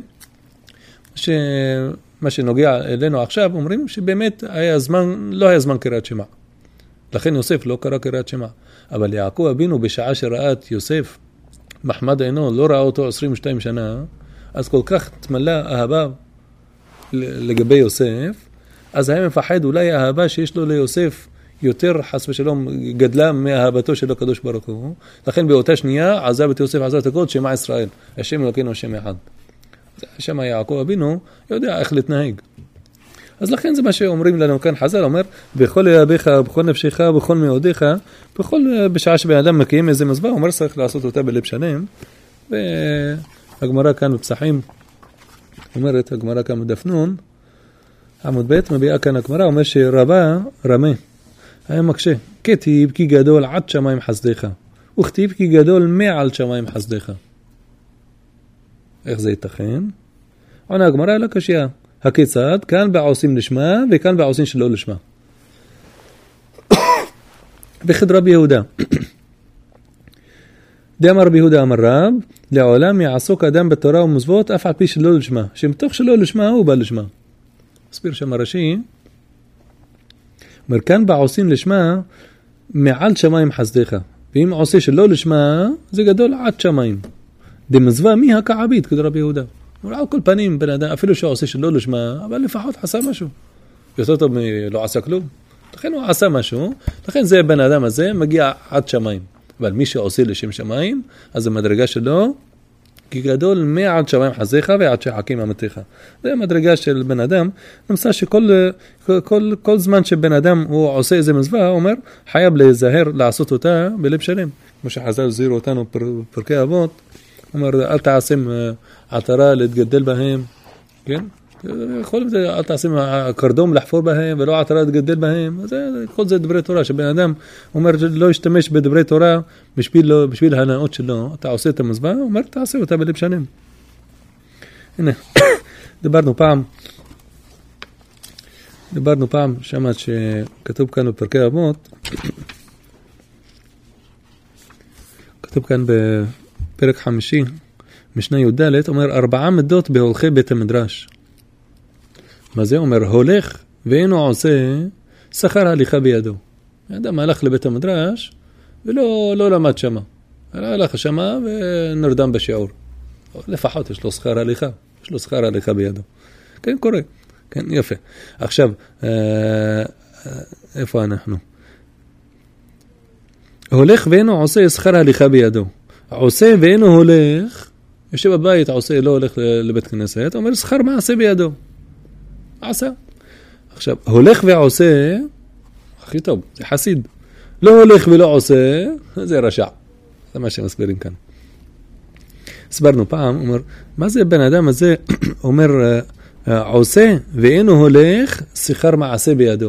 מה שנוגע אלינו עכשיו, אומרים שבאמת לא היה זמן קריאת שמע. לכן יוסף לא קרא קריאת שמע. אבל יעקב אבינו בשעה שראה את יוסף, מחמד עינו, לא ראה אותו 22 שנה, אז כל כך תמלא אהבה לגבי יוסף, אז היה מפחד אולי האהבה שיש לו ליוסף יותר חס ושלום גדלה מאהבתו של הקדוש ברוך הוא. לכן באותה שנייה עזב את יוסף עזב את הכל, שמע ישראל, השם אלוקינו השם אחד. שם יעקב אבינו יודע איך להתנהג. אז לכן זה מה שאומרים לנו כאן חז"ל, אומר, בכל לבך, בכל נפשך, בכל מאודיך, בשעה שבן אדם מקיים איזה מזבח, אומר צריך לעשות אותה בלב שלם. והגמרא כאן בפסחים, אומרת, הגמרא כאן בדפנון, עמוד ב' מביאה כאן הגמרא, אומר שרבה רמה, היה מקשה, כתיב כי גדול עד שמיים חסדיך, וכתיב כי גדול מעל שמיים חסדיך. איך זה ייתכן? עונה הגמרא לא קשיא. הכיצד? כאן בעושים לשמה וכאן בעושים שלא לשמה. וכד רבי יהודה. דאמר רבי יהודה אמר רב, לעולם יעסוק אדם בתורה ומצוות אף על פי שלא לשמה. שמתוך שלא לשמה הוא בא לשמה. מסביר שם הרש"י. אומר כאן בעושים לשמה מעל שמיים חסדיך. ואם עושה שלא לשמה זה גדול עד שמיים. דמצווה מי הכעבית כדי רבי יהודה. על כל פנים, בן אדם, אפילו שהוא עושה שלא לשמה, אבל לפחות עשה משהו. יותר טוב לא עשה כלום. לכן הוא עשה משהו, לכן זה בן אדם הזה מגיע עד שמיים. אבל מי שעושה לשם שמיים, אז המדרגה שלו, כי גדול מעד שמיים חזיך ועד שחקים אמתיך. זה המדרגה של בן אדם, נמצא שכל זמן שבן אדם הוא עושה איזה מצווה, הוא אומר, חייב להיזהר לעשות אותה בלב שלם. כמו שחז"ל הזהירו אותנו בפרקי אבות, אומר, אל תעשם עטרה להתגדל בהם, כן? אל תעשם קרדום לחפור בהם, ולא עטרה להתגדל בהם. כל זה דברי תורה, שבן אדם אומר, לא ישתמש בדברי תורה בשביל הנאות שלו. אתה עושה את המזווה, הוא אומר, תעשה אותה בלב שלם. הנה, דיברנו פעם, שמעת שכתוב כאן בפרקי אבות, כתוב כאן בפרק 5, משנה י"ד, אומר 4 מידות בהולכי בית המדרש. מה זה? אומר, הולך ואינו עושה שכר הליכה בידו. האדם הלך לבית המדרש ולא למד שמה. הלך שמה ונרדם בשיעור. לפחות יש לו שכר הליכה. יש לו שכר הליכה בידו. כן, קורה. כן, יפה. עכשיו, איפה אנחנו? הולך ואינו עושה שכר הליכה בידו. עושה ואינו הולך, יושב בבית, עושה, לא הולך לבית כנסת, אומר שכר מעשה בידו. עשה. עכשיו, הולך ועושה, הכי טוב, זה חסיד. לא הולך ולא עושה, זה רשע. זה מה שמסבירים כאן. הסברנו פעם, אומר, מה זה בן אדם הזה, אומר, עושה ואינו הולך, שכר מעשה בידו.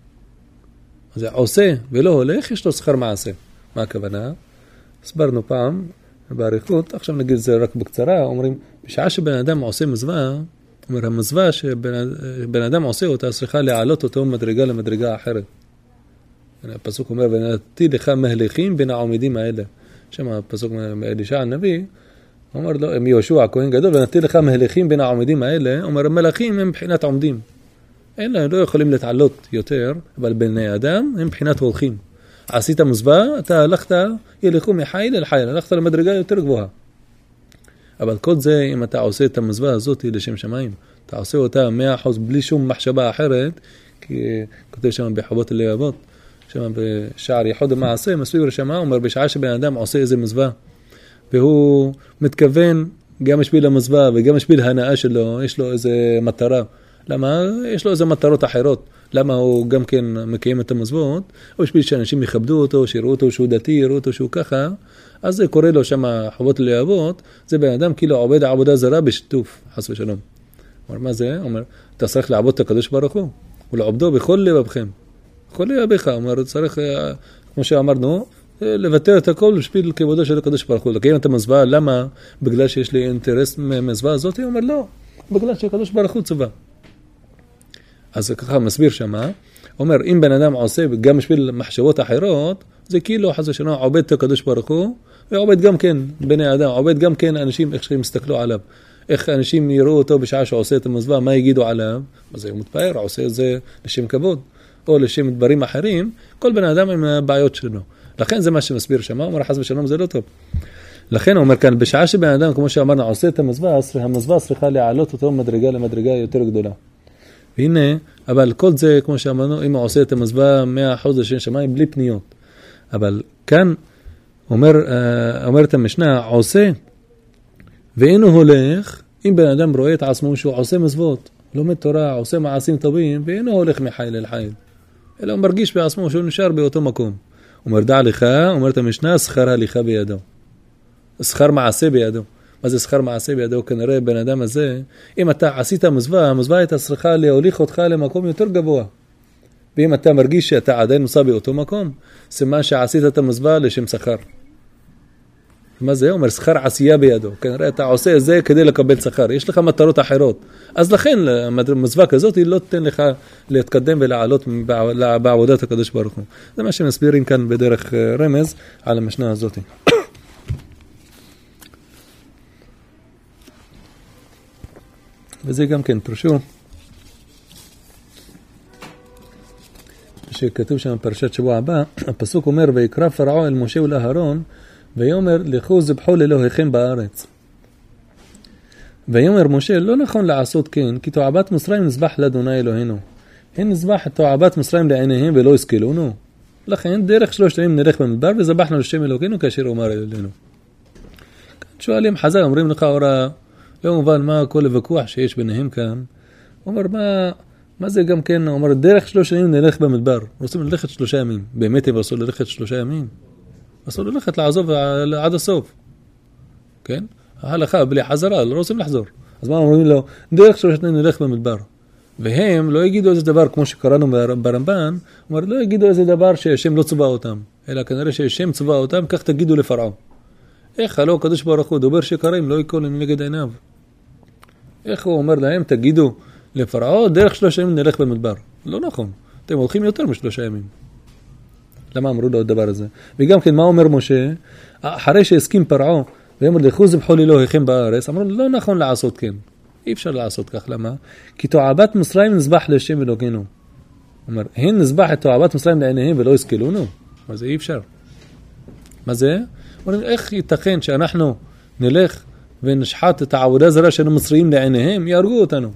אז עושה ולא הולך, יש לו שכר מעשה. מה הכוונה? הסברנו פעם, בעריכות, עכשיו נגיד זה רק בקצרה, אומרים, בשעה שבן אדם עושה מזווה, אומר, המזווה שבן אדם עושה אותה, צריכה להעלות אותו מדרגה למדרגה אחרת. הפסוק אומר, ונתתי לך מהלכים בין העומדים האלה. שם הפסוק מאלישע הנביא, אומר לו, מיהושע הכהן גדול, ונתתי לך מהלכים בין העומדים האלה, אומר, המלאכים הם מבחינת עומדים. אין להם, לא יכולים להתעלות יותר, אבל בני אדם הם מבחינת הולכים. עשית מזווה, אתה הלכת, ילכו מחיל אל חיל, הלכת למדרגה יותר גבוהה. אבל כל זה, אם אתה עושה את המזווה הזאת לשם שמיים, אתה עושה אותה 100% בלי שום מחשבה אחרת, כי כותב שם בחובות הלבבות, שם בשער יחוד המעשה, מסביר שמה, אומר בשעה שבן אדם עושה איזה מזווה, והוא מתכוון גם בשביל המזווה וגם בשביל ההנאה שלו, יש לו איזה מטרה. למה? יש לו איזה מטרות אחרות. למה הוא גם כן מקיים את המזוות? או בשביל שאנשים יכבדו אותו, שיראו אותו שהוא דתי, יראו אותו שהוא ככה, אז זה קורא לו שם חובות הלבבות, זה בן אדם כאילו עובד עבודה זרה בשיתוף, חס ושלום. אומר, מה זה? אומר, אתה צריך לעבוד את הקדוש ברוך הוא, ולעבדו בכל לבבכם. בכל לבבך, אומר, צריך, כמו שאמרנו, לוותר את הכל בשביל כבודו של הקדוש ברוך הוא. לקיים את המזווה, למה? בגלל שיש לי אינטרס מהמזווה הזאת? הוא אומר, לא, בגלל שהקדוש ברוך הוא צבא. אז ככה מסביר שמה, אומר, אם בן אדם עושה גם בשביל מחשבות אחרות, זה כאילו חס ושלום עובד את הקדוש ברוך הוא, ועובד גם כן בני אדם, עובד גם כן אנשים איך שהם מסתכלו עליו. איך אנשים יראו אותו בשעה שעושה את המזווה, מה יגידו עליו? אז הוא מתפאר, עושה את זה לשם כבוד, או לשם דברים אחרים, כל בן אדם עם הבעיות שלו. לכן זה מה שמסביר שמה, אומר חס ושלום זה לא טוב. לכן הוא אומר כאן, בשעה שבן אדם, כמו שאמרנו, עושה את המזווה, המזווה צריכה להעלות אותו מדרגה למדרגה יותר גדולה. והנה, אבל כל זה, כמו שאמרנו, אם הוא עושה את המזבח 100% לשם שמיים, בלי פניות. אבל כאן, אומרת המשנה, עושה, ואינו הולך, אם בן אדם רואה את עצמו שהוא עושה מזוות, לומד תורה, עושה מעשים טובים, ואינו הולך מחיל אל חיל. אלא הוא מרגיש בעצמו שהוא נשאר באותו מקום. אומר דע לך, אומרת המשנה, שכר הליכה בידו. שכר מעשה בידו. מה זה שכר מעשה בידו? כנראה בן אדם הזה, אם אתה עשית מזבח, המזבח הייתה צריכה להוליך אותך למקום יותר גבוה. ואם אתה מרגיש שאתה עדיין נוסע באותו מקום, סימן שעשית את המזבח לשם שכר. מה זה? אומר שכר עשייה בידו. כנראה אתה עושה את זה כדי לקבל שכר. יש לך מטרות אחרות. אז לכן, המזבח כזאת היא לא תתן לך להתקדם ולעלות בעבודת הקדוש ברוך הוא. זה מה שמסבירים כאן בדרך רמז על המשנה הזאת. וזה גם כן פרשו. שכתוב שם פרשת שבוע הבא, הפסוק אומר, ויקרא פרעה אל משה ולאהרון, ויאמר לכו זבחו לאלוהיכם בארץ. ויאמר משה, לא נכון לעשות כן, כי תועבת מצרים נזבח לאדוני אלוהינו. הן נזבח את תועבת מצרים לעיניהם ולא השכילונו. לכן דרך 3 ימים נלך במדבר וזבחנו לשם אלוהינו כאשר אומר אלינו. שואלים חז"ל, אומרים לך אורה, לא מובן מה כל הוויכוח שיש ביניהם כאן. אומר מה זה גם כן, אומר דרך 3 ימים נלך במדבר. רוצים ללכת 3 ימים. באמת הם אסור ללכת 3 ימים. אסור ללכת לעזוב עד הסוף. כן? ההלכה בלי חזרה, לא רוצים לחזור. אז מה אומרים לו? דרך 3 ימים נלך במדבר. והם לא יגידו איזה דבר, כמו שקראנו ברמב"ן, אומר, לא יגידו איזה דבר שהשם לא צבע אותם, אלא כנראה שהשם צבע אותם, כך תגידו לפרעה. איך הלא הקדוש ברוך הוא דובר שקרים, לא יקול נגד עיניו. איך הוא אומר להם, תגידו לפרעה, דרך 3 ימים נלך במדבר. לא נכון, אתם הולכים יותר מ3 ימים. למה אמרו לו הדבר הזה? וגם כן, מה אומר משה? אחרי שהסכים פרעה, ואמר לכו זבחו לאלוהיכם בארץ, אמרו לא נכון לעשות כן. אי אפשר לעשות כך, למה? כי תועבת מצרים נזבח לשם אלוהינו. אומר, הן נזבח את תועבת מצרים לעיניהם ולא השכילונו. מה זה? אי אפשר. מה זה? אומר, איך ייתכן שאנחנו נלך ונשחט את העבודה זרה של המצרים לעיניהם, יהרגו אותנו.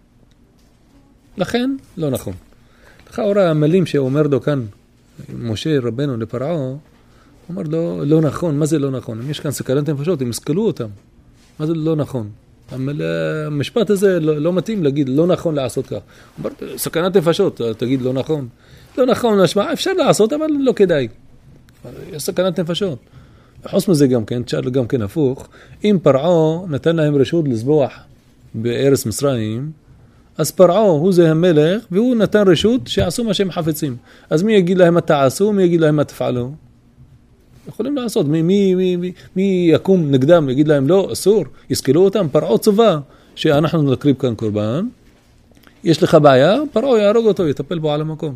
לכן, לא נכון. לכאורה המילים שאומר לו כאן, משה רבנו לפרעה, אומר לו, לא נכון. מה זה לא נכון? אם יש כאן סכנת נפשות, הם יסכלו אותם. מה זה לא נכון? המשפט הזה לא מתאים להגיד, לא נכון לעשות כך. אומר, סכנת נפשות, תגיד לא נכון. לא נכון, נשמע, אפשר לעשות, אבל לא כדאי. יש סכנת נפשות. חוץ מזה גם כן, תשאל גם כן הפוך, אם פרעה נתן להם רשות לזבוח בארץ מצרים, אז פרעה הוא זה המלך, והוא נתן רשות שיעשו מה שהם חפצים. אז מי יגיד להם מה תעשו, מי יגיד להם מה תפעלו? יכולים לעשות, מי יקום נגדם, יגיד להם לא, אסור, יסכלו אותם, פרעה צבא, שאנחנו נקריב כאן קורבן, יש לך בעיה, פרעה יהרוג אותו, יטפל בו על המקום.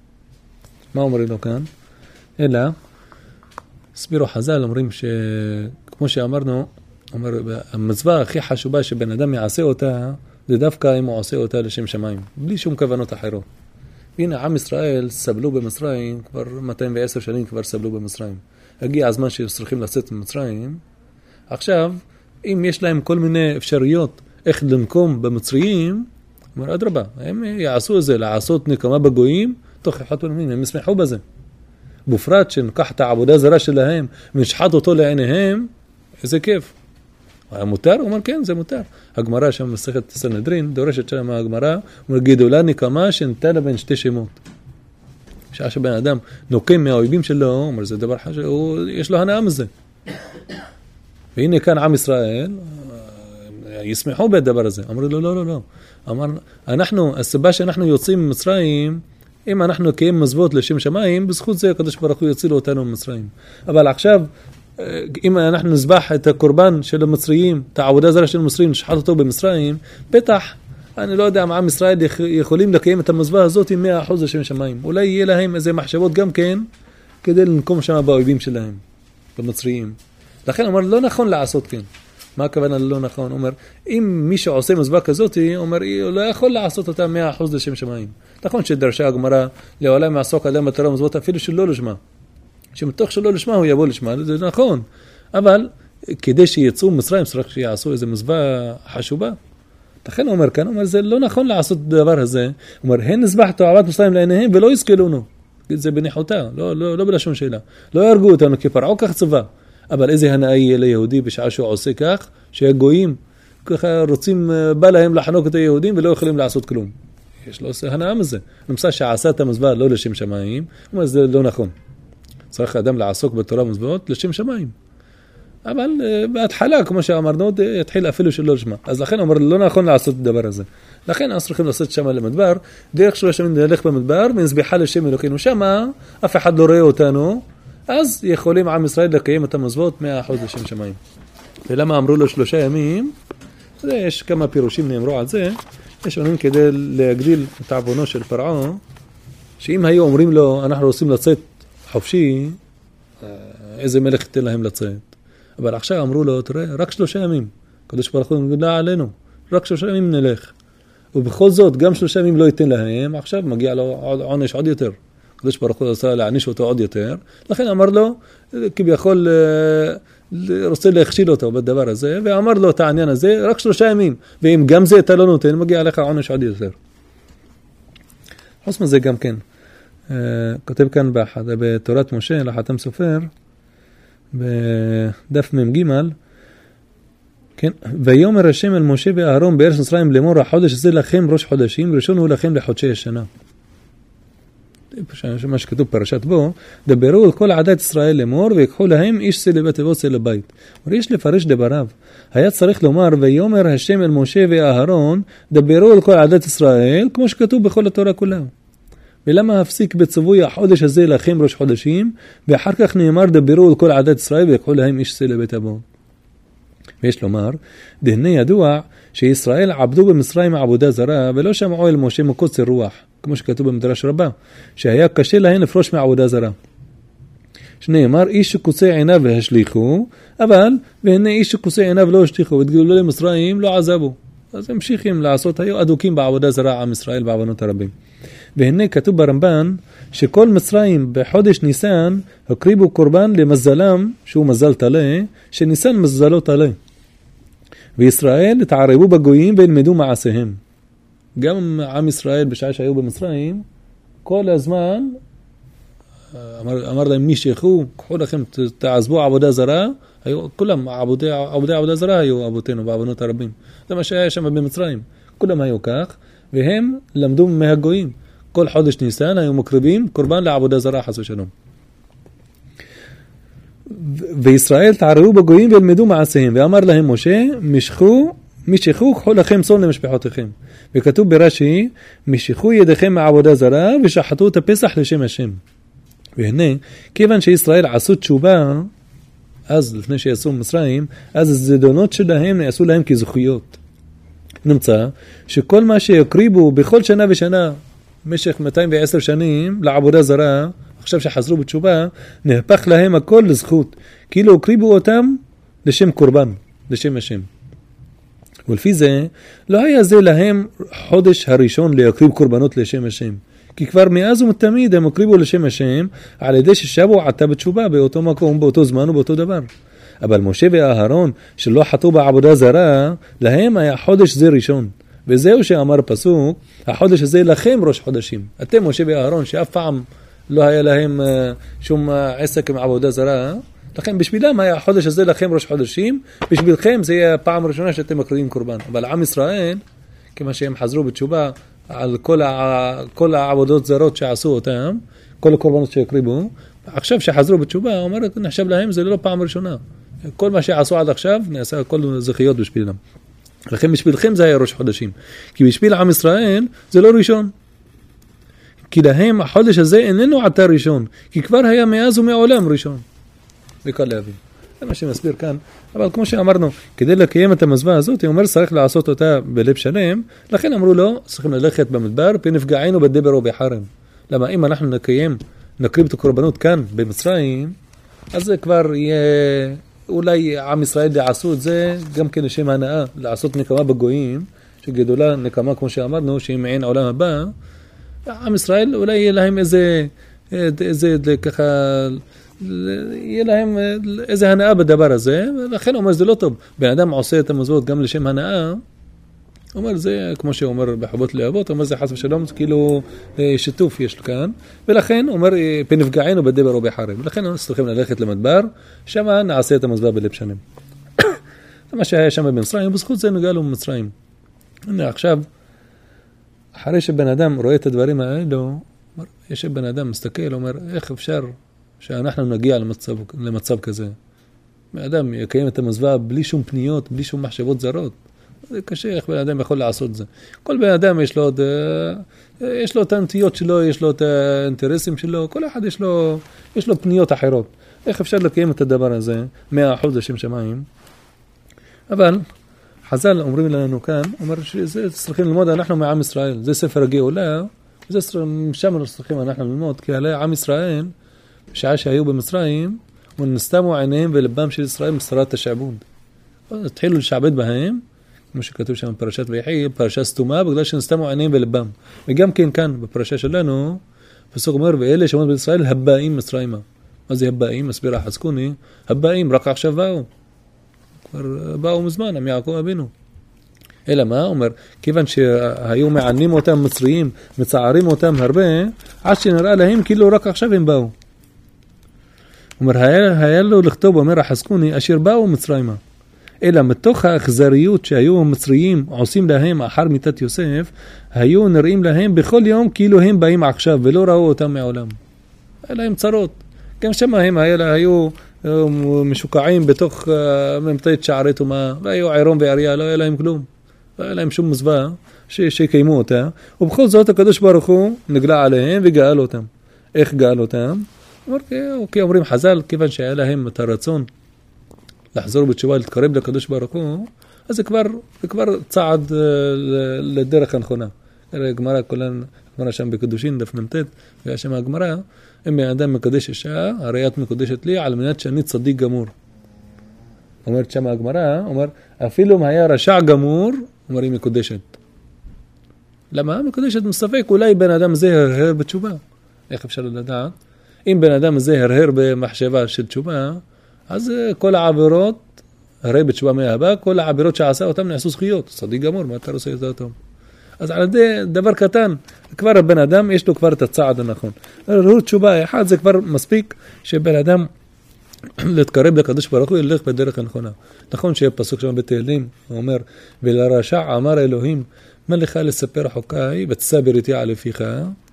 מה אומרים לו כאן? אלא, הסבירו חז"ל, אומרים שכמו שאמרנו, אומר, המצווה הכי חשובה שבן אדם יעשה אותה, זה דווקא אם הוא עושה אותה לשם שמיים, בלי שום כוונות אחרות. והנה, עם ישראל סבלו במצרים, כבר 210 שנים כבר סבלו במצרים. הגיע הזמן שצריכים לצאת ממצרים. עכשיו, אם יש להם כל מיני אפשרויות איך לנקום במצריים, אומר, אדרבה, הם יעשו את זה, לעשות נקמה בגויים, תוך אחד פנים, הם ישמחו בזה. בפרט שנקח את העבודה זרה שלהם, ונשחט אותו לעיניהם, איזה כיף. מותר? הוא אומר, כן, זה מותר. הגמרא שם מסכת סנהדרין, דורשת שם הגמרא, אומר, גידולה נקמה שנתה לה בין 2 שמות. שעה שבן אדם נוקם מהאויבים שלו, אומר, זה דבר חשוב, יש לו הנאה מזה. והנה כאן עם ישראל, ישמחו בדבר הזה. אמרו, לא. אמר, הסיבה שאנחנו יוצאים ממצרים, אם אנחנו נקיים מזוות לשם שמיים, בזכות זה הקדוש ברוך הוא יצילו אותנו ממצרים. אבל עכשיו, אם אנחנו נזבח את הקורבן של המצריים, את העבודה זרה של המצריים, נשחט אותו במצרים, בטח, אני לא יודע, עם ישראל יכולים לקיים את המזבח הזאת עם 100% לשם שמיים. אולי יהיה להם איזה מחשבות גם כן, כדי לנקום שם באויבים שלהם, במצריים. לכן אומר, לא נכון לעשות כן. מה הכוונה לא נכון? אומר, אם מי שעושה מזבח כזאת, אומר, הוא לא יכול לעשות אותה 100% לשם שמיים. נכון שדרשה הגמרא, לעולם יעסוק אדם בתורה ומזבחות אפילו שלא לשמה. שמתוך שלא לשמה הוא יבוא לשמה, זה נכון. אבל כדי שיצאו מצרים צריך שיעשו איזה מזבח חשובה. לכן הוא אומר כאן, הוא אומר, זה לא נכון לעשות את הדבר הזה. הוא אומר, הן נזבח תועבת מצרים לעיניהם ולא יזכלונו. זה בניחותה, לא בלשון שאלה. לא יהרגו אותנו כפרעה, כך צבא. אבל איזה הנאה יהיה ליהודי בשעה שהוא עושה כך, שהגויים ככה רוצים, בא להם לחנוק את היהודים ולא יכולים לעשות כלום. יש לו הנאה מזה. נמצא שעשה את המזבח לא לשם שמיים, הוא אומר, זה לא נכון. צריך האדם לעסוק בתורה ומזבחות לשם שמיים. אבל בהתחלה, כמו שאמרנו, יתחיל אפילו שלא לשמה. אז לכן אומר, לא נכון לעשות את הדבר הזה. לכן אנחנו צריכים לעשות שמה למדבר, דרך שלוש שמים נלך במדבר, ונזביחה לשם אלוקינו שמה, אף אחד לא רואה אותנו, אז יכולים עם ישראל לקיים את המזבחות 100% לשם שמיים. ולמה אמרו לו 3 ימים? יש כמה פירושים נאמרו על זה, יש אומרים כדי להגדיל את עוונו של פרעה, שאם היו אומרים לו, אנחנו רוצים לצאת חופשי, איזה מלך ייתן להם לצאת? אבל עכשיו אמרו לו, תראה, רק 3 ימים. קדוש ברוך הוא נגלה עלינו. רק 3 ימים נלך. ובכל זאת, גם 3 ימים לא ייתן להם, עכשיו מגיע לו עונש עוד יותר. קדוש ברוך הוא רוצה להעניש אותו עוד יותר. לכן אמר לו, כביכול רוצה להכשיל אותו בדבר הזה, ואמר לו את העניין הזה, רק 3 ימים. ואם גם זה אתה לא נותן, מגיע לך עונש עוד יותר. חוץ מזה גם כן. כותב כאן בתורת משה, לחתם סופר, בדף מ"ג, כן, ויאמר השם אל משה ואהרון בארץ מצרים לאמור, החודש הזה לכם ראש חודשים, ראשון הוא לכם לחודשי השנה. מה שכתוב פרשת בו, דברו על כל עדת ישראל לאמור, ויקחו להם איש צא לבית אבות צא לבית. יש לפרש דבריו. היה צריך לומר, ויאמר השם אל משה ואהרון, דברו על כל עדת ישראל, כמו שכתוב בכל התורה כולה. ולמה הפסיק בצבוי החודש הזה לכם ראש חודשים, ואחר כך נאמר דברו על כל עדת ישראל ויקחו להם איש צא לבית אבות. ויש לומר, דהנה ידוע שישראל עבדו במצרים עבודה זרה, ולא שמעו אל משה מקוצר רוח, כמו שכתוב במדרש רבה, שהיה קשה להן לפרוש מעבודה זרה. שנאמר, איש שקוצה עיניו והשליחו, אבל והנה איש שקוצה עיניו לא השליחו, ותגלו למצרים לא עזבו. אז המשיכים לעשות, היו אדוקים בעבודה זרה עם ישראל בעוונות הרבים. והנה כתוב ברמב"ן שכל מצרים בחודש ניסן הקריבו קורבן למזלם, שהוא מזל תלה, שניסן מזלו תלה. וישראל התערבו בגויים וילמדו מעשיהם. גם עם ישראל בשעה שהיו במצרים, כל הזמן אמר להם נשכחו, קחו לכם, תעזבו עבודה זרה, היו, כולם עבודי עבודה זרה היו אבותינו בעוונות הרבים. זה מה שהיה שם במצרים. כולם היו כך, והם למדו מהגויים. כל חודש ניסן היו מקריבים קורבן לעבודה זרה חס ושלום. וישראל תערבו בגויים וילמדו מעשיהם, ואמר להם משה, משכו, קחו לכם צאן למשפחותיכם. וכתוב ברש"י, משכו ידיכם מעבודה זרה ושחטו את הפסח לשם השם. והנה, כיוון שישראל עשו תשובה, אז לפני שיעשו מצרים, אז הזדונות שלהם נעשו להם כזכויות. נמצא שכל מה שיקריבו בכל שנה ושנה, במשך 210 שנים לעבודה זרה, עכשיו שחזרו בתשובה, נהפך להם הכל לזכות. כאילו הקריבו אותם לשם קורבן, לשם השם. ולפי זה, לא היה זה להם חודש הראשון להקריב קורבנות לשם השם. כי כבר מאז ומתמיד הם הקריבו לשם השם, על ידי ששבו עתה בתשובה, באותו מקום, באותו זמן ובאותו דבר. אבל משה ואהרון, שלא חטאו בעבודה זרה, להם היה חודש זה ראשון. וזהו שאמר פסוק, החודש הזה לכם ראש חודשים. אתם משה ואהרון, שאף פעם לא היה להם שום עסק עם עבודה זרה, לכן בשבילם היה החודש הזה לכם ראש חודשים, בשבילכם זה יהיה פעם ראשונה שאתם מקריבים קורבן. אבל עם ישראל, כמה שהם חזרו בתשובה על כל העבודות זרות שעשו אותם, כל הקורבנות שהקריבו, עכשיו שחזרו בתשובה, אומרת, נחשב להם, זה לא פעם ראשונה. כל מה שעשו עד עכשיו, נעשה כל זכיות בשבילם. לכן בשבילכם זה היה ראש חודשים. כי בשביל עם ישראל זה לא ראשון. כי להם החודש הזה איננו עתה ראשון. כי כבר היה מאז ומעולם ראשון. וקל להבין. זה מה שמסביר כאן. אבל כמו שאמרנו, כדי לקיים את המזווה הזאת, הוא אומר, צריך לעשות אותה בלב שלם. לכן אמרו לו, צריכים ללכת במדבר, ונפגענו בדבר ובחרם. למה אם אנחנו נקריב את הקורבנות כאן במצרים, אז זה כבר יהיה... אולי עם ישראל יעשו את זה גם כן לשם הנאה, לעשות נקמה בגויים, שגדולה נקמה כמו שאמרנו, שהיא מעין העולם הבא. עם ישראל אולי יהיה להם איזה ככה, יהיה להם איזה הנאה בדבר הזה, ולכן אומר זה לא טוב. בן אדם עושה את המזוות גם לשם הנאה, אומר זה, כמו שאומר בחובות לאבות, אומר זה חס ושלום, כאילו שיתוף יש לו כאן, ולכן אומר, פנפגענו בדבר או בחרב, ולכן אנחנו צריכים ללכת למדבר, שם נעשה את המזבח בלב שנים. זה מה שהיה שם במצרים, ובזכות זה נגענו במצרים. הנה עכשיו, אחרי שבן אדם רואה את הדברים האלו, יש בן אדם מסתכל, אומר, איך אפשר שאנחנו נגיע למצב כזה? בן אדם יקיים את המזבח בלי שום פניות, בלי שום מחשבות זרות. זה קשה, איך בן אדם יכול לעשות זה. כל בן אדם יש לו את הנטיות שלו, יש לו את האינטרסים שלו, כל אחד יש לו פניות אחרות. איך אפשר לקיים את הדבר הזה? 100% לשם שמיים. אבל חז"ל אומרים לנו כאן, אומר שזה צריכים ללמוד, אנחנו מעם ישראל, זה ספר הגאולה, שם צריכים אנחנו ללמוד, כי עלי עם ישראל, בשעה שהיו במצרים, ונסתמו עיניהם ולבם של ישראל מסרת השעבוד. התחילו לשעבד בהם, כמו שכתוב שם בפרשת ויחי, פרשה סתומה, בגלל שנסתמו עיניהם ולבם. וגם כן כאן, בפרשה שלנו, פסוק אומר, ואלה שמות בישראל, הבאים מצרימה. מה זה הבאים? מסביר החזקוני, הבאים, רק עכשיו באו. כבר באו מזמן, הם יעקב אבינו. אלא מה? אומר, כיוון שהיו מענים אותם מצריים, מצערים אותם הרבה, עד שנראה להם כאילו רק עכשיו הם באו. אומר, היה לו לכתוב, אומר החזקוני, אשר באו מצרימה. אלא מתוך האכזריות שהיו המצריים עושים להם אחר מיתת יוסף, היו נראים להם בכל יום כאילו הם באים עכשיו, ולא ראו אותם מעולם. היה להם צרות. גם שם הם היו משוקעים בתוך ממתית שערי תומה, והיו עירום ואריה, לא היה להם כלום. לא היה להם שום מזבח שיקיימו אותה, ובכל זאת הקדוש ברוך הוא נגלה עליהם וגאל אותם. איך גאל אותם? כי אומרים חז"ל, כיוון שהיה להם את הרצון לחזור בתשובה, להתקרב לקדוש ברוך הוא, אז זה כבר צעד לדרך הנכונה. הגמרא שם בקדושין, דף ממתת, והיה שם הגמרא, אם האדם מקדש אישה, הרי את מקדשת לי, על מנת שאני צדיק גמור. אומרת שם הגמרא, אומר, אפילו אם היה רשע גמור, אומר, היא מקודשת. למה? מקודשת מספק, אולי בן אדם זה הרהר בתשובה. איך אפשר לדעת? אם בן אדם זה הרהר במחשבה של תשובה, אז כל העבירות, הרי בתשובה מהבא, כל העבירות שעשה אותם נעשו זכויות. צדיק גמור, מה אתה עושה את אותו? אז על ידי דבר קטן, כבר הבן אדם יש לו כבר את הצעד הנכון. הרהור תשובה אחד זה כבר מספיק שבן אדם להתקרב לקדוש ברוך הוא ילך בדרך הנכונה. נכון שיהיה פסוק שם בתהילים, הוא אומר, ולרשע אמר אלוהים, מה לך לספר חוקיי ותסבר איתי על פיך?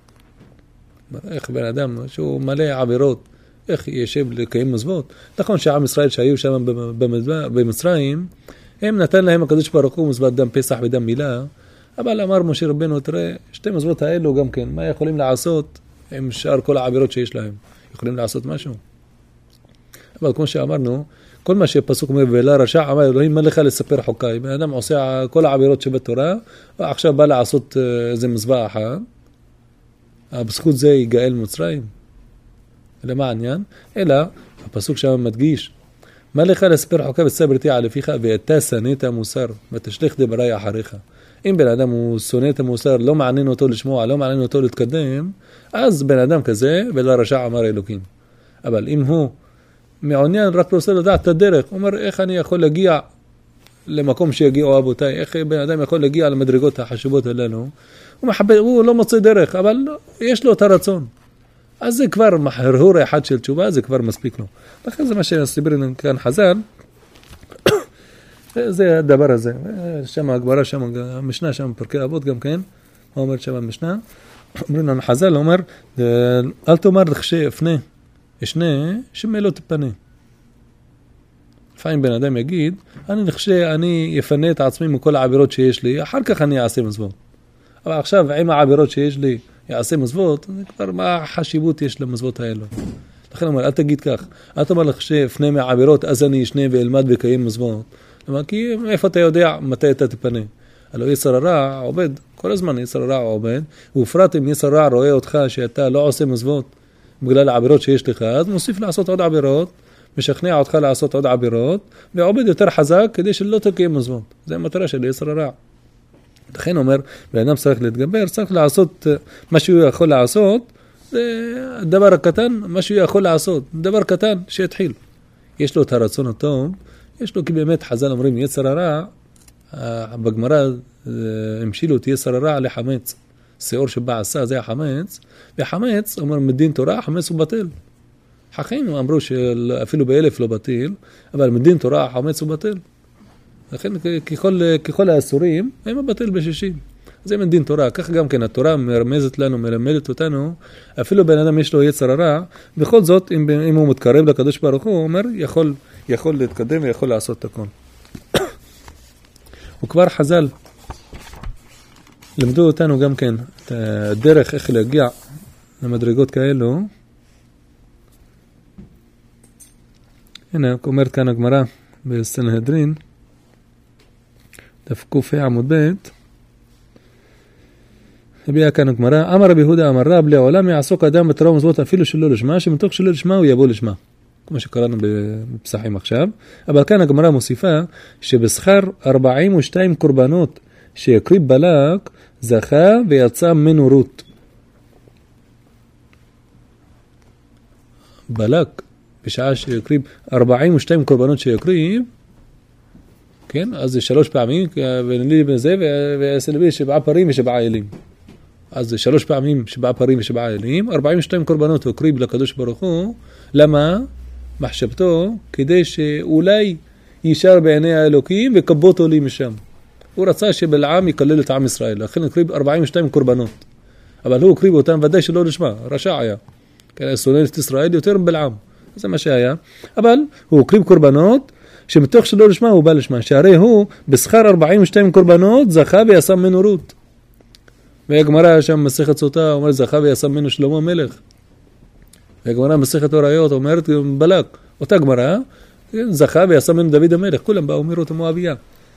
איך בן אדם שהוא מלא עבירות, איך ישב לקיים מזוות? נכון שעם ישראל שהיו שם במצרים, הם נתן להם הקדוש ברוך הוא מזוות דם פסח ודם מילה, אבל אמר משה רבנו, תראה, שתי מזוות האלו גם כן, מה יכולים לעשות עם שאר כל העבירות שיש להם? יכולים לעשות משהו? אבל כמו שאמרנו, כל מה שפסוק אומר, ולרשע אמר אלוהים, מה לך לספר חוקיי? בן אדם עושה כל העבירות שבתורה, ועכשיו בא לעשות איזה מזבח אחד, בזכות זה יגאל מצרים. למה העניין? אלא, הפסוק שם מדגיש, מה לך לספר חוקיי ותסבר איתי על פיך, ואתה שנאת המוסר, ותשליך דבריי אחריך. אם בן אדם הוא שונא את המוסר, לא מעניין אותו לשמוע, לא מעניין אותו להתקדם, אז בן אדם כזה, ולרשע אמר אלוקים. אבל אם הוא מעוניין רק רוצה לדעת את הדרך, הוא אומר, איך אני יכול להגיע למקום שיגיעו אבותיי, איך בן אדם יכול להגיע למדרגות החשובות הללו, הוא לא מוצא דרך, אבל יש לו את הרצון. אז זה כבר הרהור אחד של תשובה, זה כבר מספיק לו. לכן זה מה שסיברנו כאן חז"ל, זה הדבר הזה. שם הגמרא, שם המשנה, שם פרקי אבות גם כן, הוא אומר שם המשנה, אומרים לנו חז"ל, אומר, אל תאמר לחשי אפנה, ישנה שמלא תפנה. לפעמים בן אדם יגיד, אני יפנה את עצמי מכל העבירות שיש לי, אחר כך אני אעשה מזוות. אבל עכשיו, עם העבירות שיש לי, יעשה מזוות, זה כבר מה החשיבות יש למזוות האלו. לכן אומר, אל תגיד כך, אל תאמר לך שפנה מהעבירות, אז אני אשנה ואלמד וקיים מזוות. למה? כי איפה אתה יודע מתי אתה תפנה? הלוא יצר הרע עובד, כל הזמן יצר הרע עובד, ופרט אם יצר הרע רואה אותך שאתה לא עושה מזוות, בגלל העבירות שיש לך, אז מוסיף לעשות עוד עבירות, משכנע אותך לעשות עוד עבירות, ועובד יותר חזק כדי שלא תקיים מזוות. זה המטרה של יצר הרע. לכן אומר, בן אדם צריך להתגבר, צריך לעשות מה שהוא יכול לעשות, זה דבר הקטן, מה שהוא יכול לעשות, דבר קטן שיתחיל. יש לו את הרצון הטוב, יש לו כי באמת חז"ל אומרים, יצר הרע, בגמרא המשילו תהיה שררה לחמץ. שיעור שבא עשה זה החמץ, והחמץ אומר מדין תורה, החמץ הוא בטל. חכמים אמרו שאפילו באלף לא בטל, אבל מדין תורה החמץ הוא בטל. לכן ככל האסורים הם בטל ב-60. זה מדין תורה. כך גם כן התורה מרמזת לנו, מלמדת אותנו, אפילו בן אדם יש לו יצר הרע, בכל זאת אם הוא מתקרב לקדוש ברוך הוא אומר יכול להתקדם ויכול לעשות את הכל. וכבר חז"ל למדו אותנו גם כן את הדרך איך להגיע למדרגות כאלו. הנה, אומרת כאן הגמרא בסנהדרין, דף ק"ה עמוד ב', הביאה כאן הגמרא, אמר רבי יהודה אמר רב, לעולם יעסוק אדם בתורה ומצוות אפילו שלא לשמה, שמתוך שלא לשמה הוא יבוא לשמה. כמו שקראנו בפסחים עכשיו. אבל כאן הגמרא מוסיפה שבשכר 42 קורבנות שיקריב בלק, זכה ויצא ממנו רות. בלק, בשעה שיקריב 42 קורבנות שיקריב, כן, אז זה 3 פעמים, ונלי בזה, ועשלבי 7 פרים ו7 אלים. אז זה 3 פעמים 7 פרים ו7 אלים, 42 קורבנות הוא יקריב לקדוש ברוך הוא. למה? מחשבתו, כדי שאולי יישר בעיני האלוקים וקבותו לי משם. הוא רצה שבלעם יקלל את עם ישראל, לכן הקריב 42 קורבנות. אבל הוא הקריב אותם ודאי שלא לשמה, רשע היה. כן, סונן את ישראל יותר מבלעם. זה מה שהיה. אבל הוא הקריב קורבנות, שמתוך שלא לשמה הוא בא לשמה. שהרי הוא בשכר 42 קורבנות זכה ויעשה ממנו רות. והגמרא שם מסכת סוטה אומרת זכה ויעשה ממנו שלמה המלך. והגמרא מסכת הוריות אומרת בלק. אותה גמרא זכה ויעשה ממנו דוד המלך. כולם באו מרות המואביה.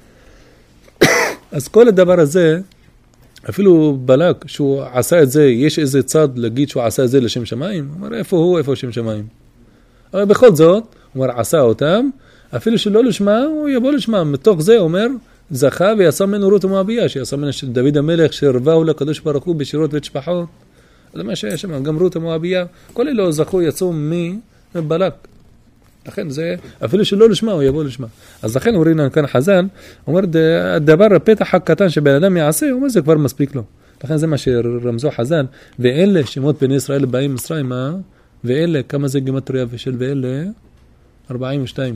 אז כל הדבר הזה, אפילו בלק, שהוא עשה את זה, יש איזה צד להגיד שהוא עשה את זה לשם שמיים? הוא אומר, איפה הוא, איפה שם שמיים? אבל בכל זאת, הוא אומר, עשה אותם, אפילו שלא לשמה, הוא יבוא לשמה. מתוך זה, הוא אומר, זכה ויעשה ממנו רות המואביה, שיעשה ממנו של דוד המלך, שרבהו לקדוש ברוך הוא בשירות ותשפחות. זה מה שהיה שם, גם רות המואביה. כל אלו זכו יצאו מבלק. לכן זה, אפילו שלא לשמה, הוא יבוא לשמה. אז לכן אומרים לנו כאן חז"ל, אומר, הדבר הפתח הקטן שבן אדם יעשה, הוא אומר, זה כבר מספיק לו. לכן זה מה שרמזו חז"ל, ואלה שמות בני ישראל באים מצרימה, ואלה, כמה זה גימטריה ושל ואלה? 42.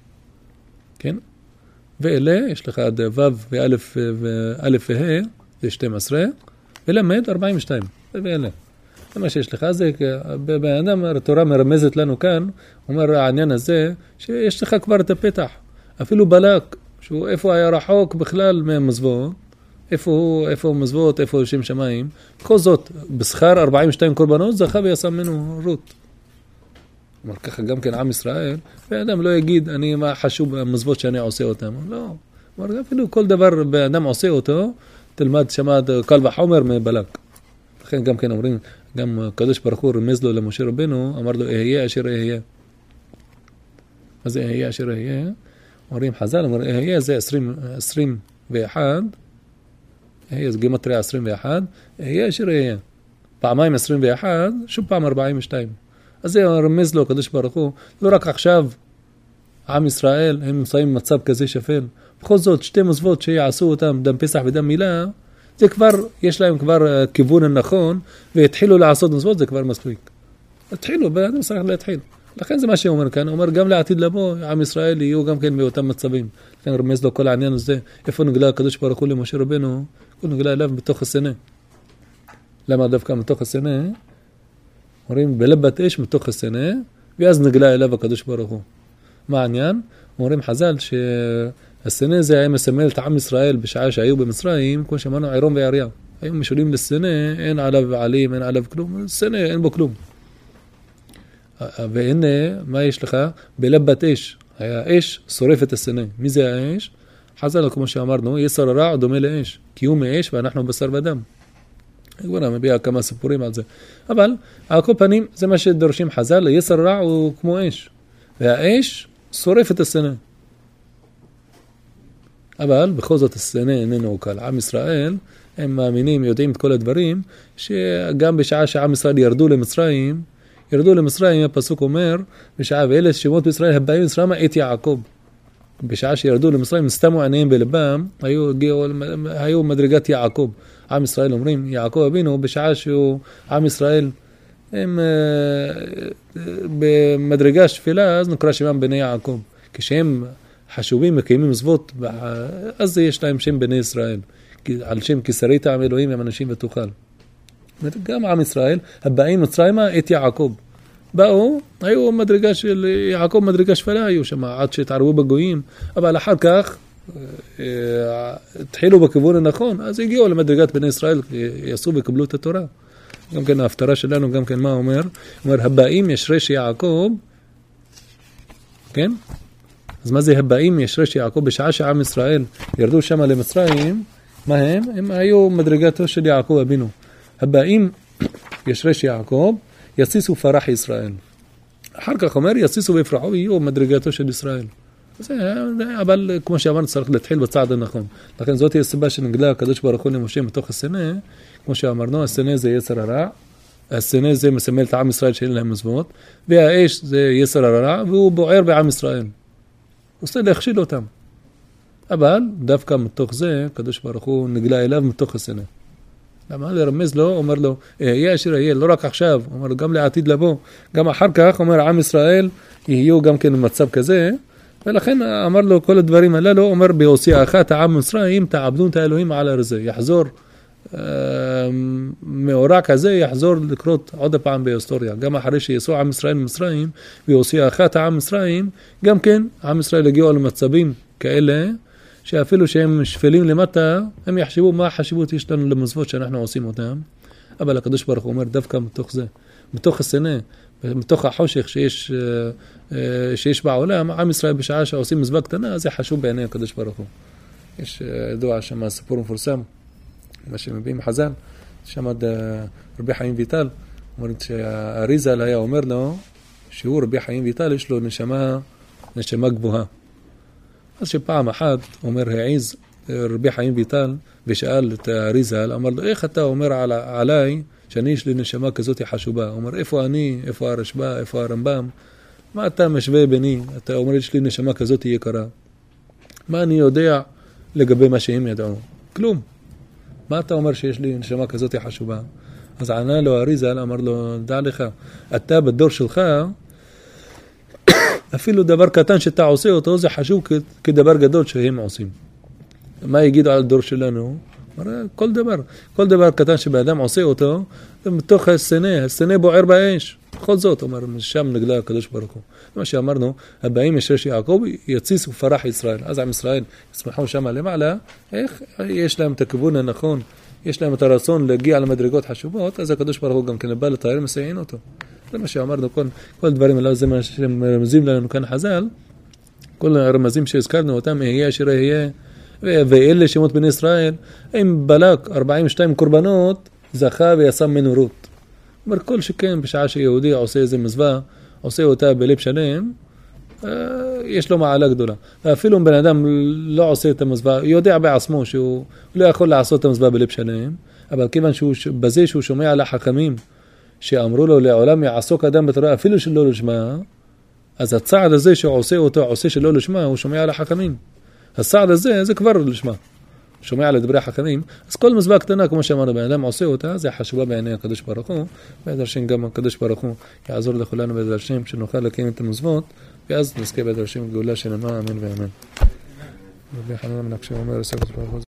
כן? ואלה, יש לך עד ו' ואלף וה', זה 12, ולמד 42. ואלה. זה מה שיש לך, זה בבן אדם, התורה מרמזת לנו כאן, אומר העניין הזה, שיש לך כבר את הפתח, אפילו בלק, שהוא איפה היה רחוק בכלל מהמזוות, איפה הוא מזוות, איפה הוא שם שמיים, בכל זאת, בשכר 42 קורבנות, זכה ויעשה ממנו רות. אומר ככה גם כן עם ישראל, ואדם לא יגיד, אני מה חשוב במזוות שאני עושה אותם, לא, אומר אפילו כל דבר באדם עושה אותו, תלמד שמעת קל וחומר מבלק. לכן גם כן אומרים, גם הקדוש ברוך הוא רמז לו למשה רבנו, אמר לו, אהיה אשר אהיה. מה זה אהיה אשר אהיה? אומרים חז"ל, אומר, אהיה זה 21, אהיה זה גימטריה 21, אהיה אשר אהיה. פעמיים 21, שוב פעם 42. אז זה רמז לו הקדוש ברוך הוא, לא רק עכשיו, עם ישראל, הם נמצאים במצב כזה שפל. בכל זאת, 2 מצוות שיעשו אותם, דם פסח ודם מילה, זה כבר, יש להם כבר כיוון הנכון, והתחילו לעשות מצוות, זה כבר מספיק. התחילו, ואדם צריך להתחיל. לכן זה מה שאומר כאן, אומר גם לעתיד לבוא, עם ישראל יהיו גם כן באותם מצבים. לכן רמז לו כל העניין הזה, איפה נגלה הקדוש ברוך הוא למשה רבנו, הוא נגלה אליו בתוך הסנה. למה דווקא מתוך הסנה? אומרים בלבת אש מתוך הסנה, ואז נגלה אליו הקדוש ברוך הוא. מה העניין? אומרים חז"ל הסנה זה היה מסמל את עם ישראל בשעה שהיו במצרים, כמו שאמרנו, עירום ועריה. היו משולים לסנה, אין עליו עלים, אין עליו כלום, סנה, אין בו כלום. והנה, מה יש לך? בלבת אש. היה אש שורף את הסנה. מי זה האש? חז"ל, כמו שאמרנו, יצר הרע דומה לאש. כי הוא מאש ואנחנו בשר ודם. כבר מביאה כמה סיפורים על זה. אבל, על כל פנים, זה מה שדורשים חז"ל, יצר הרע הוא כמו אש. והאש שורף את הסנה. אבל בכל זאת הסנה איננו קל. עם ישראל, הם מאמינים, יודעים את כל הדברים, שגם בשעה שעם ישראל ירדו למצרים, הפסוק אומר, בשעה ואלה שמות בישראל הבאים מצרימה את יעקב. בשעה שירדו למצרים, סתמו עיניהם בלבם, היו מדרגת יעקב. עם ישראל אומרים, יעקב אבינו, בשעה שהוא עם ישראל, הם במדרגה שפלה, אז נקרא שמם בני יעקב. כשהם חשובים, מקיימים מצוות, אז יש להם שם בני ישראל. על שם כי שרית עם אלוהים הם אנשים ותוכל. גם עם ישראל, הבאים מצרימה את יעקב. באו, היו מדרגה של יעקב, מדרגה שפלה היו שם, עד שהתערבו בגויים, אבל אחר כך התחילו בכיוון הנכון, אז הגיעו למדרגת בני ישראל, יעשו וקבלו את התורה. גם כן ההפטרה שלנו, גם כן מה אומר? אומר, הבאים ישרש יעקב, כן? אז מה זה הבאים ישרש יעקב? בשעה שעם ישראל ירדו שם למצרים, מה הם? הם היו מדרגתו של יעקב אבינו. הבאים ישרש יעקב, יסיסו פרח ישראל. אחר כך אומר, יסיסו ויפרחו, יהיו מדרגתו של ישראל. אבל כמו שאמרנו, צריך להתחיל בצעד הנכון. לכן זאת היא הסיבה שנגלה הקדוש ברוך הוא למשה מתוך הסנה, כמו שאמרנו, הסנה זה יצר הרע, הסנה זה מסמל את העם ישראל שאין להם מצוות, והאש זה יצר הרע, והוא בוער בעם ישראל. הוא רוצה להכשיל אותם. אבל דווקא מתוך זה, הקדוש ברוך הוא נגלה אליו מתוך הסנה. למה? לרמז לו, אומר לו, יהיה אשר יהיה, לא רק עכשיו, אומר לו, גם לעתיד לבוא, גם אחר כך, אומר, עם ישראל יהיו גם כן במצב כזה, ולכן אמר לו כל הדברים הללו, אומר, בהוציאה אחת העם מצרים, תעבדו את האלוהים על הרזה, יחזור, מאורע כזה יחזור לקרות עוד הפעם בהיסטוריה, גם אחרי שיסעו עם ישראל ממצרים, בהוציאה אחת העם מצרים, גם כן, עם ישראל הגיעו למצבים כאלה, שאפילו שהם שפלים למטה, הם יחשבו מה החשיבות יש לנו למצוות שאנחנו עושים אותם. אבל הקדוש ברוך הוא אומר דווקא מתוך זה, מתוך הסנה, מתוך החושך שיש בעולם, עם ישראל בשעה שעושים מצווה קטנה, זה חשוב בעיני הקדוש ברוך הוא. יש ידוע שם סיפור מפורסם, מה שמביאים חז"ל, שם עד רבי חיים ויטל, אומרת שהאריזל היה אומר לו, שהוא רבי חיים ויטל יש לו נשמה גבוהה. אז שפעם אחת, אומר העיז רבי חיים ויטל, ושאל את האריזל, אמר לו, איך אתה אומר עליי, שאני יש לי נשמה כזאת חשובה? הוא אומר, איפה אני, איפה הרשב"א, איפה הרמב"ם? מה אתה משווה ביני? אתה אומר, יש לי נשמה כזאת יקרה. מה אני יודע לגבי מה שהם ידעו? כלום. מה אתה אומר שיש לי נשמה כזאת חשובה? אז ענה לו האריזל, אמר לו, דע לך, אתה בדור שלך, אפילו דבר קטן שאתה עושה אותו, זה חשוב כדבר גדול שהם עושים. מה יגידו על הדור שלנו? כל דבר קטן שבאדם עושה אותו, מתוך הסנה בוער באש. בכל זאת, אומר, שם נגלה הקדוש ברוך הוא. מה שאמרנו, הבאים ישרש יעקב, יציסו פרח ישראל. אז עם ישראל יצמחו שם למעלה, איך יש להם את הכיוון הנכון, יש להם את הרצון להגיע למדרגות חשובות, אז הקדוש ברוך הוא גם כן בא לתאר מסייעין אותו. זה מה שאמרנו, כל הדברים האלה, זה מה שרמזים לנו כאן חז"ל, כל הרמזים שהזכרנו אותם, יהיה אשר יהיה, ואלה שמות בני ישראל, אם בלק 42 קורבנות, זכה ויעשה מנורות. אומר, כל שכן בשעה שיהודי עושה איזה מצווה, עושה אותה בלב שלם, יש לו מעלה גדולה. ואפילו אם בן אדם לא עושה את המצווה, יודע בעצמו שהוא לא יכול לעשות את המצווה בלב שלם, אבל כיוון בזה שהוא שומע על החכמים, שאמרו לו לעולם יעסוק אדם בתורה אפילו שלא לשמה, אז הצעד הזה שהוא עושה אותו, עושה שלא לשמה, הוא שומע על החכמים. הצעד הזה, זה כבר לשמה. שומע על דברי החכמים. אז כל מצווה קטנה, כמו שאמרנו, בן אדם עושה אותה, זה חשובה בעיני הקדוש ברוך הוא, בעזרת השם גם הקדוש ברוך הוא יעזור לכולנו בעזרת השם, שנוכל לקיים את המצוות, ואז נזכה בעזרת השם גאולה שלמה, אמן ואמן. רבי חנן בן עקשיא אומר,